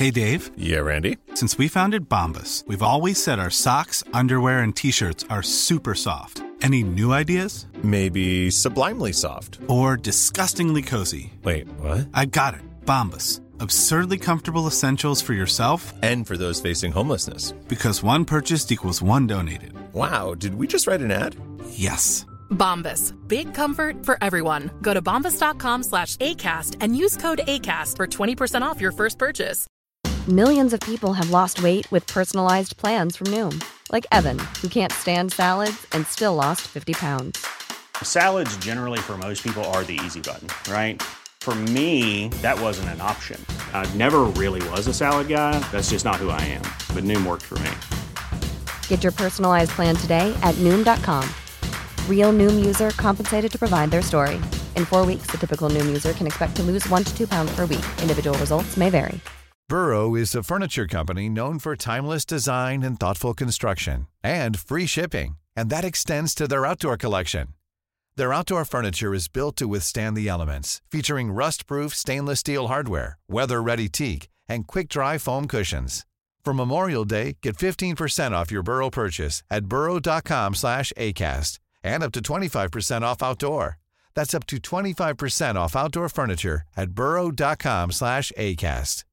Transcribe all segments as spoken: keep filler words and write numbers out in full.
Hey, Dave. Yeah, Randy. Since we founded Bombas, we've always said our socks, underwear, and T-shirts are super soft. Any new ideas? Maybe sublimely soft. Or disgustingly cozy. Wait, what? I got it. Bombas. Absurdly comfortable essentials for yourself and for those facing homelessness. Because one purchased equals one donated. Wow, did we just write an ad? Yes. Bombas. Big comfort for everyone. Go to bombas.com slash ACAST and use code ACAST for twenty percent off your first purchase. Millions of people have lost weight with personalized plans from Noom. Like Evan, who can't stand salads and still lost fifty pounds. Salads generally for most people are the easy button, right? For me, that wasn't an option. I never really was a salad guy. That's just not who I am. But Noom worked for me. Get your personalized plan today at Noom dot com. Real Noom user compensated to provide their story. In four weeks, the typical Noom user can expect to lose one to two pounds per week. Individual results may vary. Burrow is a furniture company known for timeless design and thoughtful construction, and free shipping, and that extends to their outdoor collection. Their outdoor furniture is built to withstand the elements, featuring rust-proof stainless steel hardware, weather-ready teak, and quick-dry foam cushions. For Memorial Day, get fifteen percent off your Burrow purchase at burrow.com slash ACAST and up to twenty-five percent off outdoor. That's up to twenty-five percent off outdoor furniture at burrow.com slash ACAST.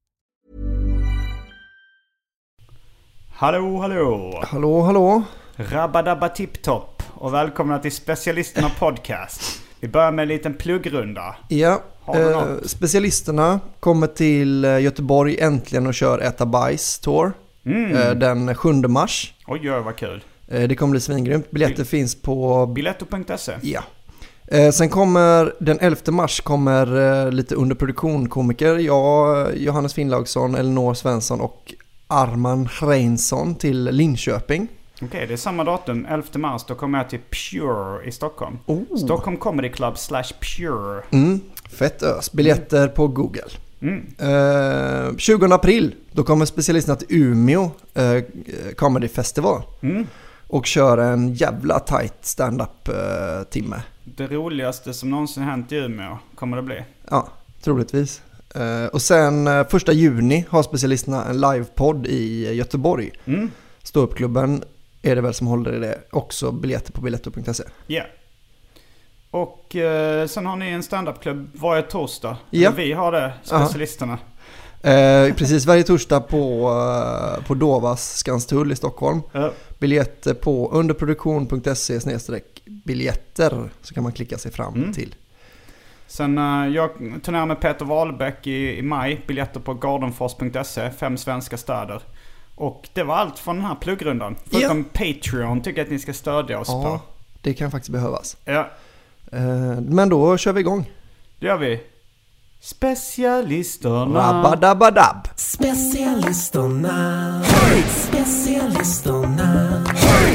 Hallå, hallå. Hallå, hallå. Rabba-dabba tipp-topp och välkomna till Specialisterna podcast. Vi börjar med en liten pluggrunda. Ja, eh, specialisterna kommer till Göteborg äntligen och kör Äta Bajs Tour mm. eh, den sjunde mars. Oj, oj, vad kul. Eh, det kommer bli svingrymt. Biljetter Bil- finns på biletto punkt se. Ja. Eh, sen kommer den elfte mars kommer eh, lite underproduktion komiker. Jag, Johannes Finnlaugsson, Elinor Svensson och Arman Reinsson till Linköping. Okej, okay, det är samma datum, elfte mars. Då kommer jag till Pure i Stockholm. Oh. Stockholm Comedy Club slash Pure. Mm, fett ös. Biljetter mm. på Google. Mm. Uh, tjugonde april, då kommer specialisterna till Umeå uh, Comedy Festival. Mm. Och kör en jävla tight stand-up uh, timme. Det roligaste som någonsin hänt i Umeå kommer det bli. Ja, troligtvis. Uh, och sen uh, första juni har specialisterna en livepodd i Göteborg. Mm. Ståuppklubben är det väl som håller i det. Också biljetter på biletto punkt se. Ja. Yeah. Och uh, sen har ni en stand-up-klubb varje torsdag. Ja. Vi har det, specialisterna. Uh, precis, varje torsdag på, uh, på Dovas Skanstull i Stockholm. Uh. Biljetter på underproduktion punkt se snedstreck biljetter. Så kan man klicka sig fram mm. till. Sen uh, jag turnerar med Peter Wahlbeck i, i maj. Biljetter på gardenfors punkt se. Fem svenska städer. Och det var allt från den här pluggrundan. Förutom ja. Patreon tycker jag att ni ska stödja oss ja, på. Det kan faktiskt behövas. Ja. Uh, men då kör vi igång. Det gör vi. Specialisterna. Rabba-dabba-dabb. Specialisterna. Hey! Specialisterna. Hey!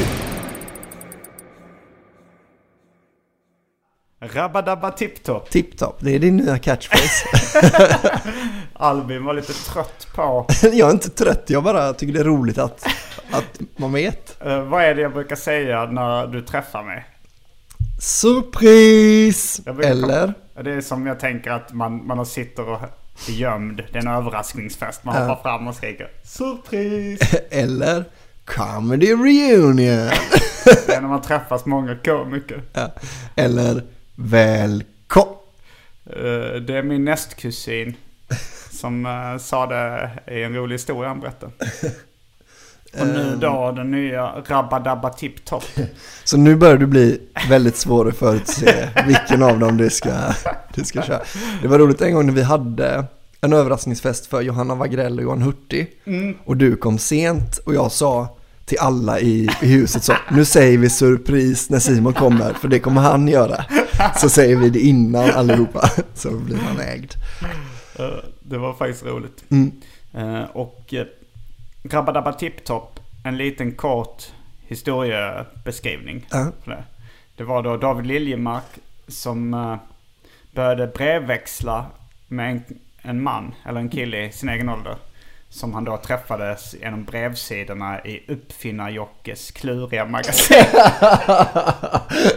Rabba-dabba tipp-topp. Tipp-topp, det är din nya catchphrase. Albin var lite trött på. Jag är inte trött, jag bara tycker det är roligt att, att man vet. Uh, vad är det jag brukar säga när du träffar mig? Surprise! Eller? Kom, det är som jag tänker att man, man sitter och är gömd. Det är en överraskningsfest. Man hoppar uh. fram och skriker Surprise! Eller Comedy Reunion. Det är när man träffas många komiker. Ja. Eller Välkommen. Uh, det är min nästkusin som uh, sa det i en rolig historia han berättade. Och nu då den nya Rabba-dabba tipp-topp. Så nu börjar du bli väldigt svår att förutse vilken av dem du ska, du ska köra. Det var roligt en gång när vi hade en överraskningsfest för Johanna Wagrell och Johan Hurtig. Mm. Och du kom sent och jag sa till alla i, i huset så, nu säger vi surprise när Simon kommer, för det kommer han göra. Så säger vi det innan allihopa, så blir han ägd. Uh, det var faktiskt roligt. Mm. Uh, och uh, Rabba-dabba tipp-topp, en liten kort historiebeskrivning. Uh. Det. det var då David Liljemark som uh, började brevväxla med en, en man eller en kille i sin egen ålder. Som han då träffades genom brevsidorna i Uppfinnar-Jockes kluriga magasin.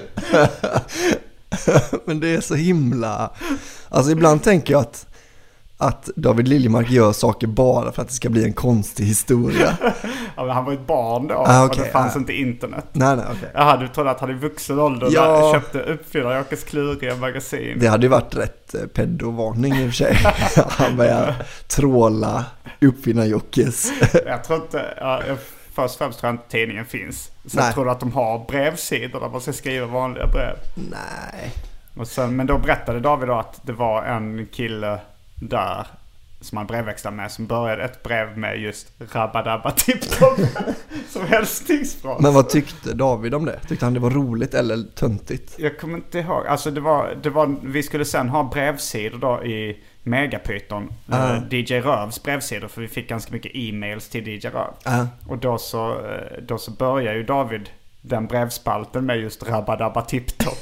Men det är så himla... Alltså ibland tänker jag att att David Liljemark gör saker bara för att det ska bli en konstig historia. Ja, men han var ett barn då ah, okay, och det fanns ah. inte internet. Nej, nej, okej. Okay. Jaha, du trodde att han i vuxen ålder ja. köpte Uppfinnar-Jockes kluriga magasin. Det hade ju varit rätt pedovarning i och för sig. Han började tråla Uppfinnar-Jockes. Jag tror inte... Ja, jag, först och främst tror jag inte tidningen finns. Så nej. Jag tror att de har brevsidor där man ska skriva vanliga brev. Nej. Och sen, men då berättade David då att det var en kille där som han brevväxlade med som började ett brev med just Rabba-dabba tipp-topp som hälsningsfras. Men vad tyckte David om det? Tyckte han det var roligt eller töntigt? Jag kommer inte ihåg. Alltså det var, det var, vi skulle sen ha brevsidor då i Megapython. Uh. Uh, D J Rövs brevsidor, för vi fick ganska mycket e-mails till D J Röv. Uh. Och då så, då så börjar ju David den brevspalten med just Rabba-dabba tipp-topp.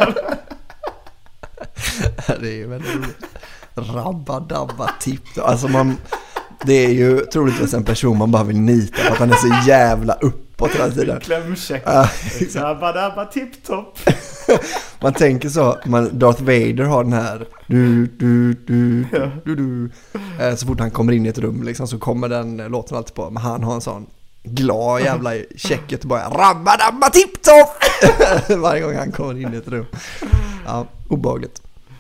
Det är ju väldigt roligt. Rabba-dabba tipp. Alltså man, det är ju troligtvis en person man bara vill nita för att han är så jävla uppåt hela tiden. Klämkäck. Uh, Rabba-dabba tipp-topp. Man tänker så, man, Darth Vader har den här du, du, du, du, du. Eh, så fort han kommer in i ett rum liksom, så kommer den låten alltid på. Men han har en sån glad jävla checket och bara Rabba-dabba tipp-topp varje gång han kommer in i ett rum. Ja, obehagligt.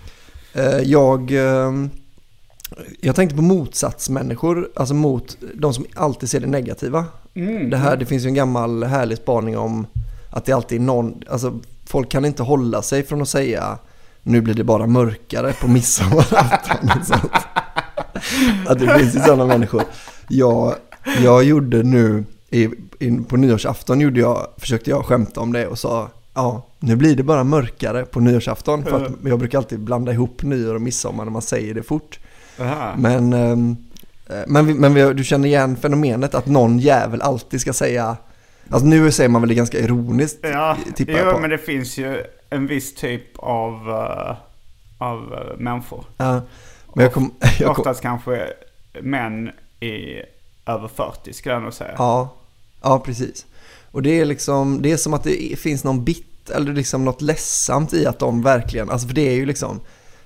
Jag, jag tänkte på motsatsmänniskor, alltså mot de som alltid ser det negativa. Mm. Det här, det finns ju en gammal härlig spaning om att det alltid är någon, alltså folk kan inte hålla sig från att säga nu blir det bara mörkare på midsommarafton och sånt. Att det finns ju sådana människor. Jag, jag gjorde nu i, in, på nyårsafton gjorde jag, försökte jag skämta om det och sa ja, nu blir det bara mörkare på nyårsafton. För att jag brukar alltid blanda ihop nyår och midsommar när man säger det fort. Aha. Men, ähm, men, vi, men vi, du känner igen fenomenet att någon jävel alltid ska säga... Alltså nu säger man väl det ganska ironiskt, ja, tippar jo, jag på. Men det finns ju en viss typ av, uh, av uh, människor. Ja, men jag kom, jag kom, oftast kanske män i över fyrtio skulle jag nog säga. Ja, ja precis. Och det är liksom, det är som att det finns någon bit eller liksom något ledsamt i att de verkligen, alltså för det är ju liksom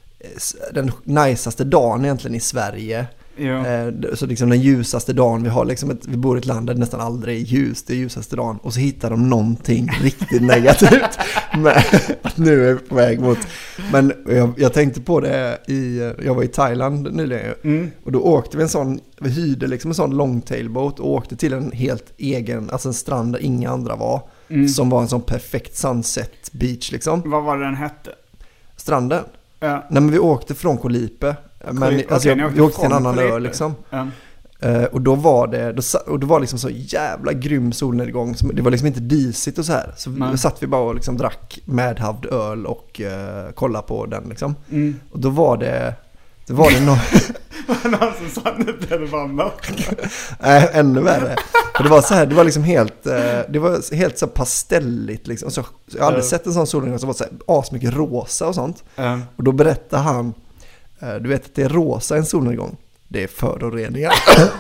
den najsaste dagen egentligen i Sverige. Ja. Så liksom den ljusaste dagen vi har liksom ett, vi bor i ett land där det nästan aldrig är ljus, det är ljusaste dagen, och så hittar de någonting riktigt negativt med att nu är vi på väg mot, men jag, jag tänkte på det i, jag var i Thailand nyligen mm. och då åkte vi en sån, vi hyrde liksom en sån longtailboat och åkte till en helt egen, alltså en strand där inga andra var, mm. som var en sån perfekt sunset beach liksom. Vad var det den hette? Stranden? Ja. Nej, men vi åkte från Koh Lipe. Men okay, alltså, jag, jag vi åkte till en annan ö liksom. Mm. Uh, och då var det då, och det var liksom så jävla grym solnedgång. Det var liksom inte disigt och så här. Så mm. då satt vi bara och liksom drack medhavd öl och uh, kollade på den liksom. Mm. Och då var det då var det någon någon som sa att det var mörkt. Nej, ännu värre. För det var så här, det var liksom helt uh, det var helt så pastelligt liksom. Så jag hade mm. sett en sån solnedgång som var så här asmycket rosa och sånt. Mm. Och då berättade han, du vet att det är rosa en solnedgång. Det är föroreningar.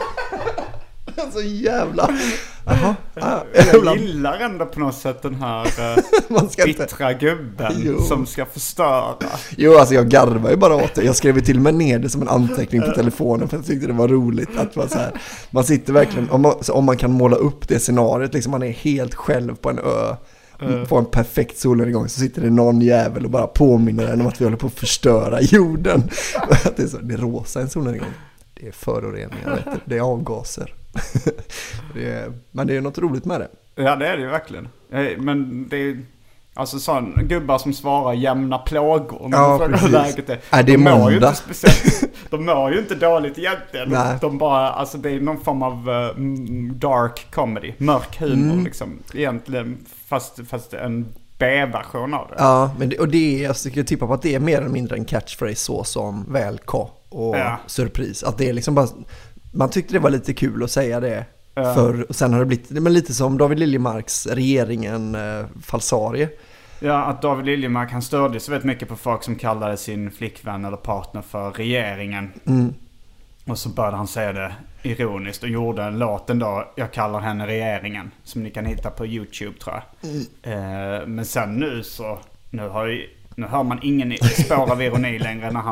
Så jävla... Aha, ah, jag gillar ändå på något sätt den här uh, bittra inte... gubben jo. Som ska förstöra. Jo, alltså jag garvar ju bara åt det. Jag skrev till mig ner det som en anteckning på telefonen för jag tyckte det var roligt att vara så här. Man sitter verkligen, om man, om man kan måla upp det scenariot, liksom man är helt själv på en ö. Mm. På en perfekt solnedgång så sitter det någon jävel och bara påminner en om att vi håller på att förstöra jorden. Det är, så, det är rosa en solnedgång. Det är föroreningar, vet du. Det är avgaser. Det är, men det är något roligt med det. Ja, det är det ju verkligen. Men det är alltså sån gubbar som svarar jämna plågor. Ja, precis. Läget är. Är det de måndag? Mår ju inte speciellt, de mår ju inte dåligt egentligen. Nej. De bara, alltså det är någon form av uh, dark comedy. Mörk humor mm. liksom. Egentligen, fast, fast en B-version av det. Ja, men det, och det är, jag tycker tippa på att det är mer eller mindre en catchphrase så som välko och ja. Surpris. Att det är liksom bara, man tyckte det var lite kul att säga det. Ja. För, och sen har det blivit, men lite som David Liljemarks regeringen eh, falsarie. Ja, att David Liljemark, han störde så väldigt mycket på folk som kallade sin flickvän eller partner för regeringen. Mm. Och så började han säga det ironiskt och gjorde en låten då, jag kallar henne regeringen, som ni kan hitta på YouTube tror jag. Mm. Eh, men sen nu så, nu, har ju, nu hör man ingen spår av ironi längre när han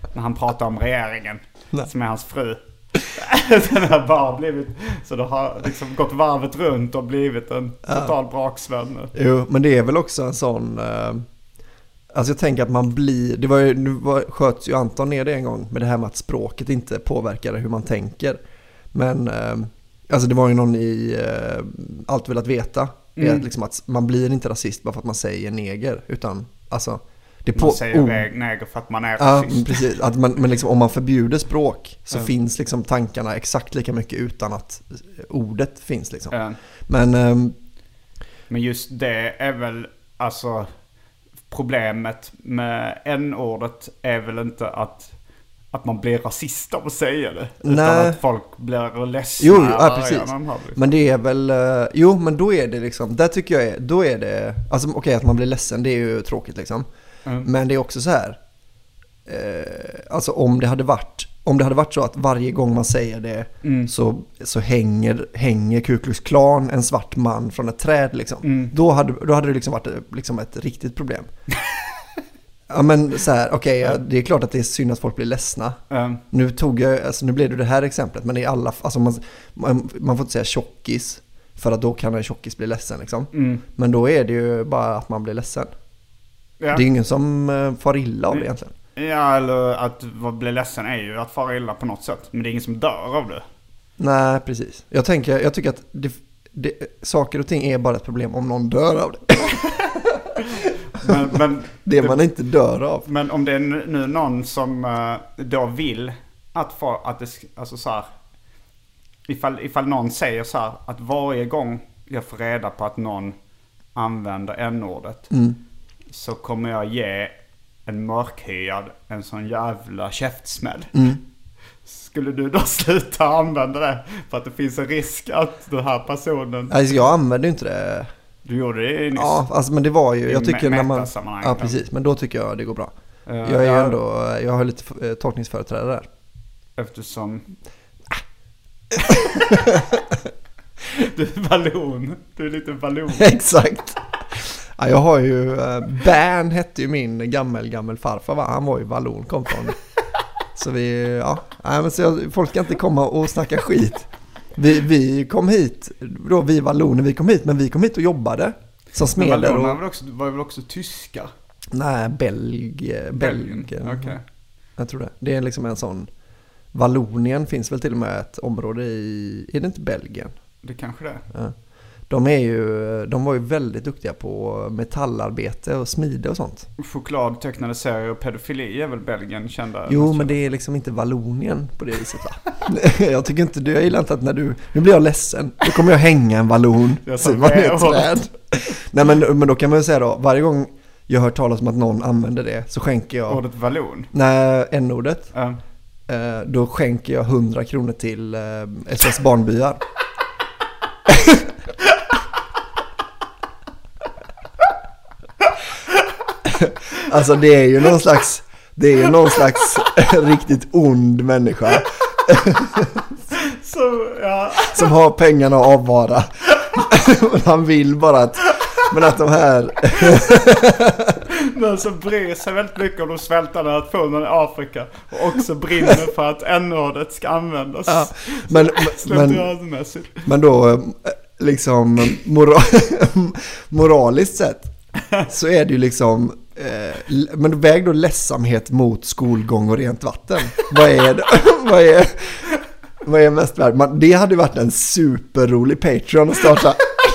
när han pratar om regeringen. Nej. Som är hans fru. Den har bara blivit, så det har liksom gått varvet runt och blivit en total ja. braksvän. Jo, men det är väl också en sån eh, alltså jag tänker att man blir, det var ju, nu var, sköts ju Anton ner det en gång med det här med att språket inte påverkar hur man tänker. Men eh, alltså det var ju någon i eh, Allt vill att veta mm. att, liksom att man blir inte rasist bara för att man säger neger, utan alltså det man på, säger oh, neger för att man är ja, rasist. precis. Att man, men liksom, om man förbjuder språk så mm. finns liksom tankarna exakt lika mycket utan att ordet finns liksom. Mm. Men, um, men just det är väl alltså problemet med n-ordet är väl inte att att man blir rasist av att säga det. Utan nej. att folk blir ledsna. Jo, ja, precis. Liksom. Men det är väl, uh, jo men då är det liksom, där tycker jag är, då är det, alltså okej okay, att man blir ledsen, det är ju tråkigt liksom. Mm. Men det är också så här, eh, alltså om det hade varit, om det hade varit så att varje gång man säger det mm. så, så hänger, hänger Ku Klux Klan en svart man från ett träd liksom. Mm. Då, hade, då hade det liksom varit liksom ett riktigt problem. Ja men så här, okej, okay, det är klart att det är synd att folk blir ledsna. Mm. Nu tog jag, alltså nu blev det det här exemplet, men i alla, alltså man, man, man får inte säga tjockis för att då kan en tjockis bli ledsen liksom. Mm. Men då är det ju bara att man blir ledsen. Ja. Det är ingen som uh, far illa av det egentligen. Ja, eller att bli ledsen är ju att fara illa på något sätt, men det är ingen som dör av det. Nej, precis. Jag tänker, jag tycker att det, det, saker och ting är bara ett problem om någon dör av det. Men, men, det man inte dör av. Men om det är nu någon som uh, då vill att få, att det, alltså så här, ifall, ifall någon säger så här, att varje gång jag får reda på att någon använder n-ordet mm. så kommer jag ge en mörkhyad en sån jävla käftsmäll. Mm. Skulle du då sluta använda det för att det finns en risk att den här personen... Alltså jag använder inte det. Du gjorde det nyss. Ja, alltså, men det var ju, jag tycker när man... Ja, precis, men då tycker jag det går bra. Uh, jag är ju ändå, jag har lite uh, tolkningsföreträdare där. Eftersom... Du är ballon. Du är lite ballon. Exakt. Ja, jag har ju, uh, Bern hette ju min gammel, gammel farfar va? Han var ju vallon, kom från. Så vi, ja. Nej, men så jag, folk ska inte komma och snacka skit. Vi, vi kom hit, då vi valloner, vi kom hit, men vi kom hit och jobbade som smeder. Men var, också, var väl också tyska? Nej, Belg, Belgien. Okej. Okay. Jag tror det. Det är liksom en sån, Vallonien finns väl till och med ett område i, är det inte Belgien? Det kanske det. Ja. De är ju, de var ju väldigt duktiga på metallarbete och smide och sånt. Choklad, tecknade serier och pedofili är väl Belgien kända? Jo, men det är liksom inte Vallonien på det viset va? Jag tycker inte, jag gillar inte att när du, nu blir jag ledsen, då kommer jag hänga en vallon. Så man är ett träd. Nej men, men då kan man ju säga då, varje gång jag hör talas om att någon använder det så skänker jag... Ordet vallon? Nej, n-ordet. Mm. Eh, då skänker jag hundra kronor till eh, S O S Barnbyar. Alltså det är ju någon slags, det är ju någon slags riktigt ond människa. Så, ja. Som har pengarna att avvara. Han vill bara att, men att de här... Någon som bryr sig väldigt mycket om de svältande nationerna i Afrika och också brinner för att n-ordet ska användas. Ja, men, men, men då liksom mora, moraliskt sett så är det ju liksom eh, men väg då ledsamhet mot skolgång och rent vatten. Vad är det? Vad är vad är mest värt? Man, det hade varit en superrolig Patreon att starta.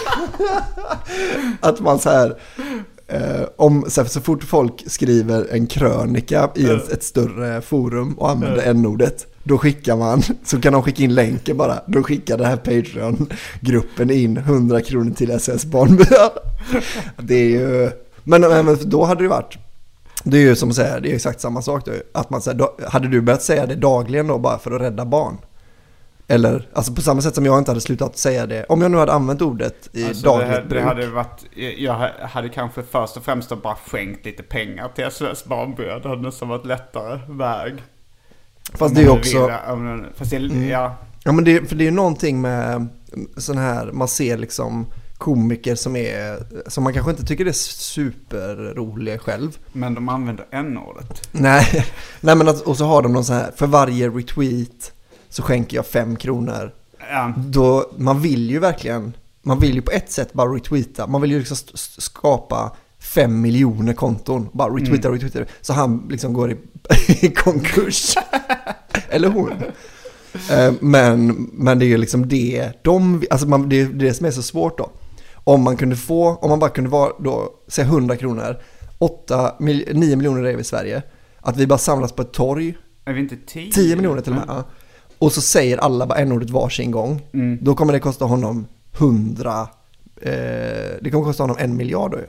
Att man så här eh, om så, här, så fort folk skriver en krönika i en, ett större forum och använder n-ordet, då skickar man, så kan de skicka in länken bara, då skickar den här Patreon-gruppen in hundra kronor till S O S Barnbyar. Det är ju, men, men då hade det varit, det är ju som att säga, det är exakt samma sak då, att man säger, hade du börjat säga det dagligen då bara för att rädda barn? Eller, alltså på samma sätt som jag inte hade slutat säga det. Om jag nu hade använt ordet i alltså dagligt det, bruk. Det hade varit, jag hade kanske först och främst bara skänkt lite pengar till S O S Barnbyar. Det hade nästan varit lättare väg. Fast det är också... Vill, fast det, mm. ja. Ja, men det, för det är ju någonting med sån här, man ser liksom komiker som är som man kanske inte tycker är superroliga själv. Men de använder n-ordet. Nej, nej men att, och så har de någon så här, för varje retweet så skänker jag fem kronor. Ja. Då, man vill ju verkligen, man vill ju på ett sätt bara retweeta. Man vill ju liksom skapa fem miljoner konton. Bara retweeta, mm. retweeta. Så han liksom går i, i konkurs. Eller hon. Men, men det är ju liksom det de, alltså man, det är det som är så svårt då. Om man kunde få, om man bara kunde vara då, säg hundra kronor, åtta, nio miljoner är vi i Sverige, att vi bara samlas på ett torg. Är vi inte tio? tio miljoner till och med, ja. Och så säger alla bara n-ordet varsin gång. Mm. Då kommer det kosta honom hundra, eh, det kommer kosta honom en miljard då ju.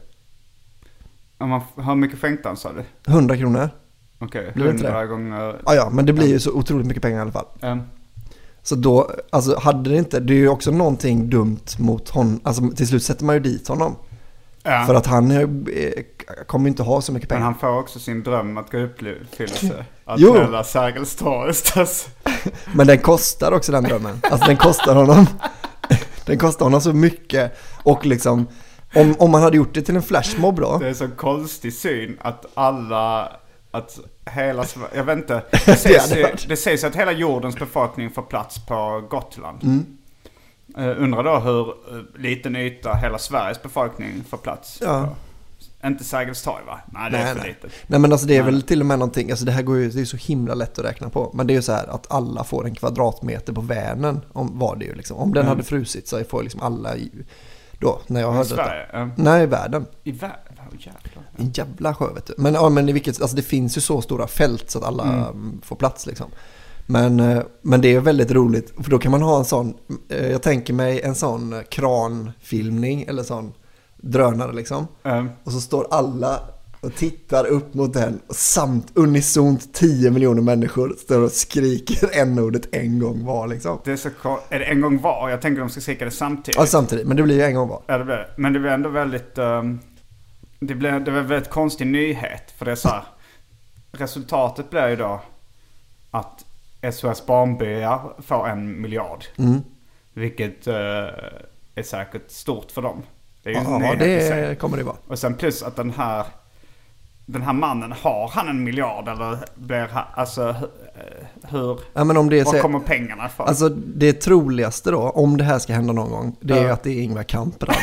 Om man, hur mycket skänkte han, sa du? hundra kronor. Okej, okay, hundra gånger. Ja, ja, men det blir ju så otroligt mycket pengar i alla fall. Mm. Så då, alltså hade det inte, det är ju också någonting dumt mot honom, alltså till slut sätter man ju dit honom. Ja. För att han är, kommer inte ha så mycket pengar. Men han får också sin dröm att gå upp till sig. Att knälla Sergels torg. Men den kostar också den drömmen. Alltså den kostar honom, den kostar honom så mycket. Och liksom, om, om man hade gjort det till en flashmob då. Det är så konstig syn att alla... Att hela, jag vet inte, det sägs, ju, det sägs att hela jordens befolkning får plats på Gotland. Mm. Uh, undrar då hur uh, liten yta hela Sveriges befolkning får plats ja. på. Inte Sergels torg, va? Nej, det nej, är för nej. litet. Nej, men alltså det är nej. väl till och med någonting, alltså det här går ju, det är så himla lätt att räkna på. Men det är ju så här att alla får en kvadratmeter på Vänern, om, var det ju liksom. Om den mm. hade frusit så får liksom alla då, när jag hörde Sverige, detta. Uh. Nej, i världen. I världen? Jävlar. En jävla sjö, vet du. Men, ja, men i vilket, alltså det finns ju så stora fält så att alla mm. får plats liksom. Men, men det är väldigt roligt, för då kan man ha en sån, jag tänker mig en sån kranfilmning eller sån drönare liksom. Mm. Och så står alla och tittar upp mot den och samt unisont tio miljoner människor står och skriker n-ordet en gång var liksom. Det är så cool. Är det en gång var? Jag tänker de ska skrika det samtidigt. Ja, samtidigt, men det blir ju en gång var. Ja, det blir. Men det blir ändå väldigt um, det blir det var en väldigt konstig nyhet, för det är så här, resultatet blir ju då att S O S Barnbyar får en miljard. Mm. Vilket uh, är säkert stort för dem. Det är ju ja, det kommer det vara. Och sen plus att den här den här mannen, har han en miljard eller blir han, alltså hur ja, men om det är var så, kommer pengarna ifrån? Alltså det troligaste då, om det här ska hända någon gång, det är ja. att det är Ingvar Kamprad.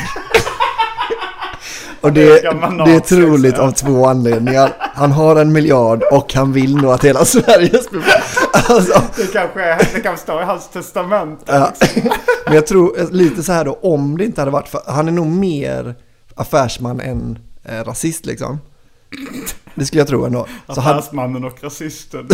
Och det, det är troligt av två anledningar. Han har en miljard och han vill nog att hela Sveriges alltså. Det kanske är, det kan stå i hans testament. Ja. Men jag tror lite så här då, om det inte hade varit för, han är nog mer affärsman än eh, rasist liksom. Det skulle jag tro ändå. Så affärsmannen hade, och rasisten.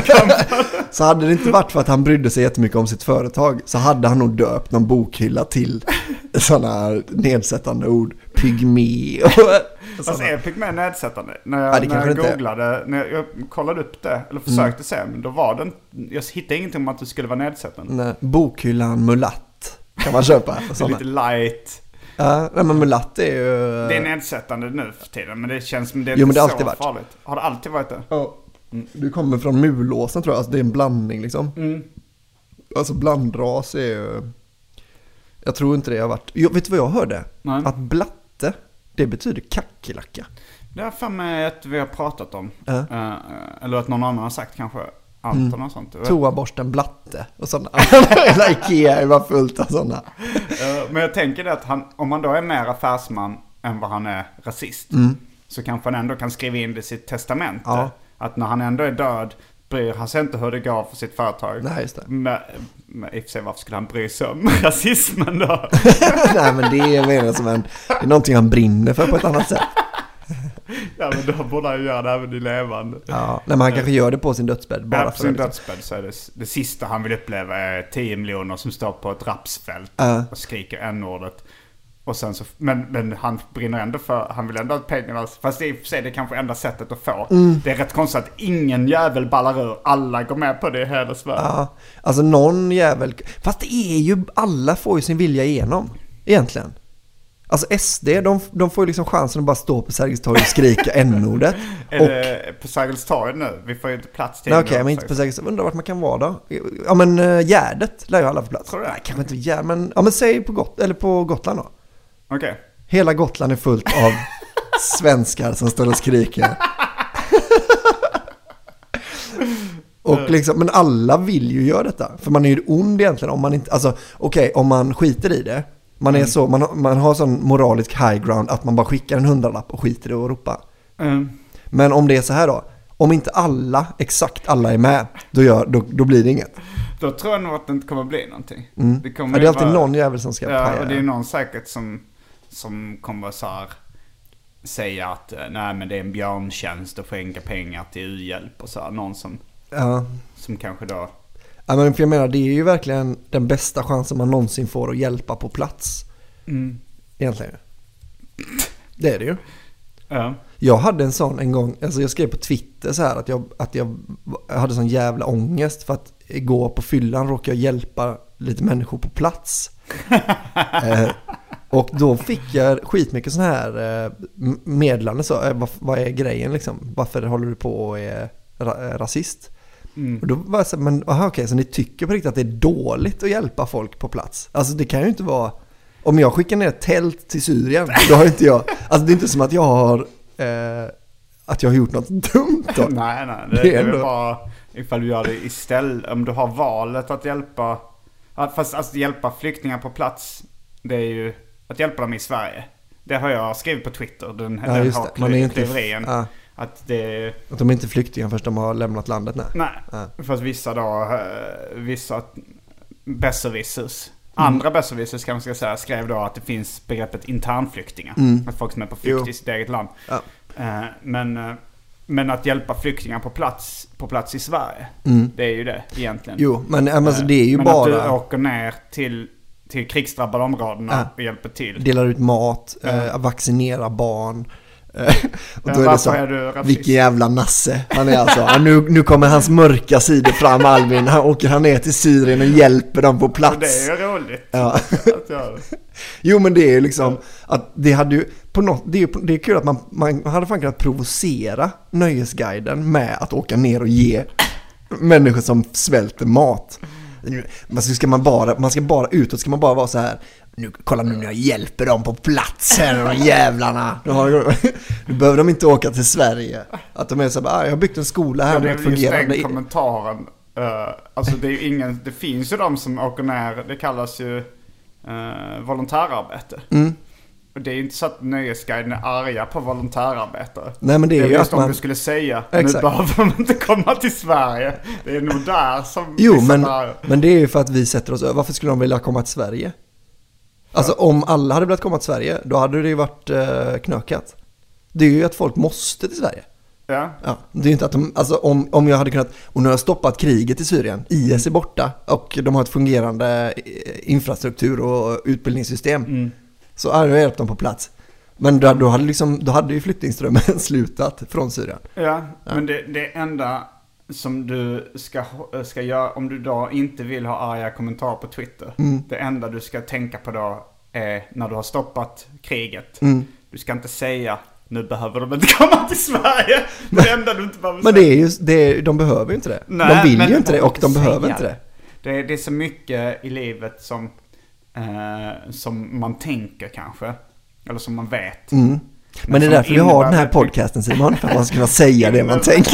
Så hade det inte varit för att han brydde sig jättemycket om sitt företag, så hade han nog döpt någon bokhylla till sådana nedsättande ord. Pygmé och alltså är pygmé nedsättande? När jag, ja, när jag googlade, när jag, jag kollade upp det eller försökte mm. se, men då var den, jag hittade ingenting om att det skulle vara nedsättande. Nej, bokhyllan mulatt kan man köpa. Det är lite light. Ja, men mulatt är ju... Det är nedsättande nu för tiden, men det känns som det är jo, men det så alltid varit. Farligt. Har det alltid varit det? Ja. Mm. Du kommer från Mulåsen tror jag, alltså det är en blandning liksom. Mm. Alltså blandras är ju... Jag tror inte det har varit... Jo, vet du vad jag hörde? Nej. Att blatte, det betyder kackerlacka. Det är för mig att vi har pratat om. Uh. Uh, eller att någon annan har sagt kanske. Anton mm. och sånt. Toaborsten blatte och sådana. Ikea är bara fullt av sådana. uh, men jag tänker det att han, om man då är mer affärsman än vad han är rasist. Mm. Så kanske han ändå kan skriva in det i sitt testament. Ja. Att när han ändå är död bryr han sig inte hur det går för sitt företag. Nej, just det. Men, men i och för sig, varför skulle han bry sig om rasismen då? Nej, men det är mer som en, det är någonting han brinner för på ett annat sätt. Ja, men då borde han göra det även i levande. Ja, nej, men han kanske gör det på sin dödsbädd. Bara ja, på sin dödsbädd så är det, det sista han vill uppleva är tio miljoner som står på ett rapsfält uh. och skriker n-ordet. Och sen så, men, men han brinner ändå för, han vill ändå ha pengarna. Fast det är i och för sig det kanske enda sättet att få. Mm. Det är rätt konstigt att ingen jävel ballar ur. Alla går med på det hela Sverige. Ja, alltså någon jävel. Fast det är ju, alla får ju sin vilja igenom. Egentligen. Alltså S D, de, de får ju liksom chansen att bara stå på Sergels torg och skrika n-ordet. Är och, det på Sergels torg nu? Vi får ju inte plats till. Okej, okay, men inte på Sergels torg. Undrar vart man kan vara då. Ja, men uh, Gärdet lär ju alla få plats. Tror du det? Nej, kanske inte Gärdet, men, ja, men säg på, Got- eller på Gotland då. Okej. Okay. Hela Gotland är fullt av svenskar som står och skriker. Och liksom, men alla vill ju göra detta. För man är ju ond egentligen om man inte, alltså okej, okay, om man skiter i det. Man är mm. så, man, man har sån moralisk high ground att man bara skickar en hundralapp och skiter i och ropa. Mm. Men om det är så här då, om inte alla, exakt alla är med, då, gör, då, då blir det inget. Då tror jag nog att det inte kommer bli någonting. Mm. Det, kommer ja, det är alltid vara, någon jävel som ska ja, paja. Och det är någon säkert som, som kommer så här säga att nej, men det är en björntjänst och skänka pengar till u-hjälp och så här. Någon som, ja. som kanske då... Ja, men för jag menar, det är ju verkligen den bästa chansen man någonsin får att hjälpa på plats. Mm. Egentligen. Det är det ju. Ja. Jag hade en sån en gång, alltså jag skrev på Twitter så här att jag, att jag hade sån jävla ångest för att igår på fyllan råkade jag hjälpa lite människor på plats. eh, och då fick jag skitmycket sån här eh, meddelande så, eh, vad, vad är grejen liksom? Varför håller du på och är ra- rasist? Mm. Och då var jag så här, men aha, okej, så ni tycker på riktigt att det är dåligt att hjälpa folk på plats? Alltså det kan ju inte vara, om jag skickar ner ett tält till Syrien, då har inte jag, alltså det är inte som att jag har eh, att jag har gjort något dumt då. Nej, nej, det, det är väl bara ifall du gör det istället, om du har valet att hjälpa, fast alltså hjälpa flyktingar på plats, det är ju att hjälpa dem i Sverige. Det har jag skrivit på Twitter, den, ja, den har man är inte teorin. Ja. Att, det, att de är inte flyktingar först de har lämnat landet. Nej, nej. Ja. Fast vissa då, vissa besserwissers, andra mm. besserwissers kan man ska säga, skrev då att det finns begreppet internflyktingar. Mm. Att folk som är på flykt i sitt eget land. Ja. Men, men att hjälpa flyktingar på plats, på plats i Sverige, mm. det är ju det egentligen. Jo, men alltså, det är ju men bara... Men att du åker ner till, till krigsdrabbade områdena ja. och hjälper till. Delar ut mat, ja. eh, vaccinera barn. Och då är det så, är vilken jävla nasse han är alltså. Ja, nu, nu kommer hans mörka sidor fram, Albin. Han åker han ner till Syrien och hjälper dem på plats. Och det är ju roligt. Ja. Att göra det. Jo, men det är ju liksom att det hade ju på något, det är ju det är kul att man, man hade fan kunnat provocera Nöjesguiden med att åka ner och ge människor som svälter mat. Men så ska man bara man ska bara utåt ska man bara vara så här. Nu, kolla nu när jag hjälper dem på plats här, de jävlarna. Nu, har, nu behöver de inte åka till Sverige. Att de är så här, ah, jag har byggt en skola här. Ja, det är just fungerande. den kommentaren. Uh, alltså det är ju ingen, det finns ju de som åker ner, det kallas ju uh, volontärarbete. Mm. Och det är ju inte så att Nöjesguiden är arga på volontärarbetare. Nej, men det är, det är ju just om man... du skulle säga, exakt. Nu behöver de inte komma till Sverige. Det är nog där som... Jo, men, men det är ju för att vi sätter oss... Varför skulle de vilja komma till Sverige? Alltså om alla hade velat komma till Sverige, då hade det ju varit eh, knökat. Det är ju att folk måste till Sverige. Ja. Ja, det är ju inte att de, alltså om, om jag hade kunnat, och nu har jag stoppat kriget i Syrien, I S är borta och de har ett fungerande infrastruktur och utbildningssystem. Mm. Så hade jag hjälpt dem på plats. Men då, då, hade, liksom, då hade ju flyktingströmmen slutat från Syrien. Ja, ja. Men det, det enda som du ska, ska göra, om du då inte vill ha arga kommentarer på Twitter. Mm. Det enda du ska tänka på då är när du har stoppat kriget. Mm. Du ska inte säga, nu behöver de inte komma till Sverige. Det är enda du inte behöver men säga. Det är ju, det är, de behöver ju inte det. Nej, de vill ju inte det och de behöver inte det. Det är, det är så mycket i livet som, eh, som man tänker kanske. Eller som man vet. Mm. Men, men det är därför vi har den här podcasten, Simon. För att man ska kunna säga det man tänker.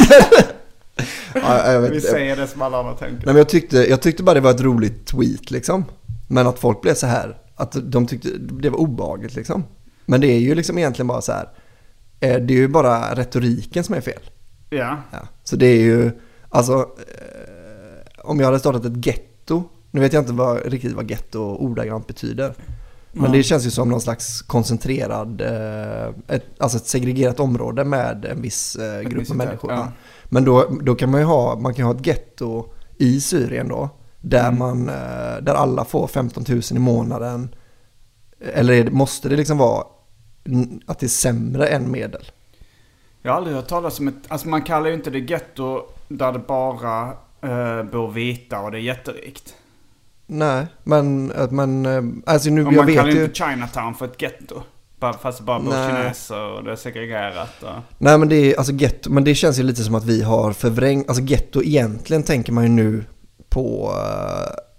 Ja, jag vet. Vi säger det som alla andra tänker. Nej, men jag tyckte, jag tyckte bara det var ett roligt tweet liksom. Men att folk blev så här, att de tyckte det var obehagligt liksom. Men det är ju liksom egentligen bara så här, det är ju bara retoriken som är fel. Ja. Ja. Så det är ju, alltså om jag hade startat ett getto, nu vet jag inte vad, riktigt vad getto ordagrant betyder. Men mm. det känns ju som någon slags koncentrerad, ett, alltså ett segregerat område med en viss grupp av människor. Ja. Men då, då kan man ju ha, man kan ha ett getto i Syrien då, där, mm. man, där alla får femton tusen i månaden. Eller måste det liksom vara att det är sämre än medel? Jag har aldrig hört talas om ett, alltså man kallar ju inte det getto där det bara uh, bor vita och det är jätterikt. Nej, men, men alltså nu, och jag man vet kallar ju... inte Chinatown för ett getto. Fast bara bor kineser och det är segregerat. Och... Nej, men det är alltså getto, men det känns ju lite som att vi har förvrängt, alltså getto egentligen tänker man ju nu på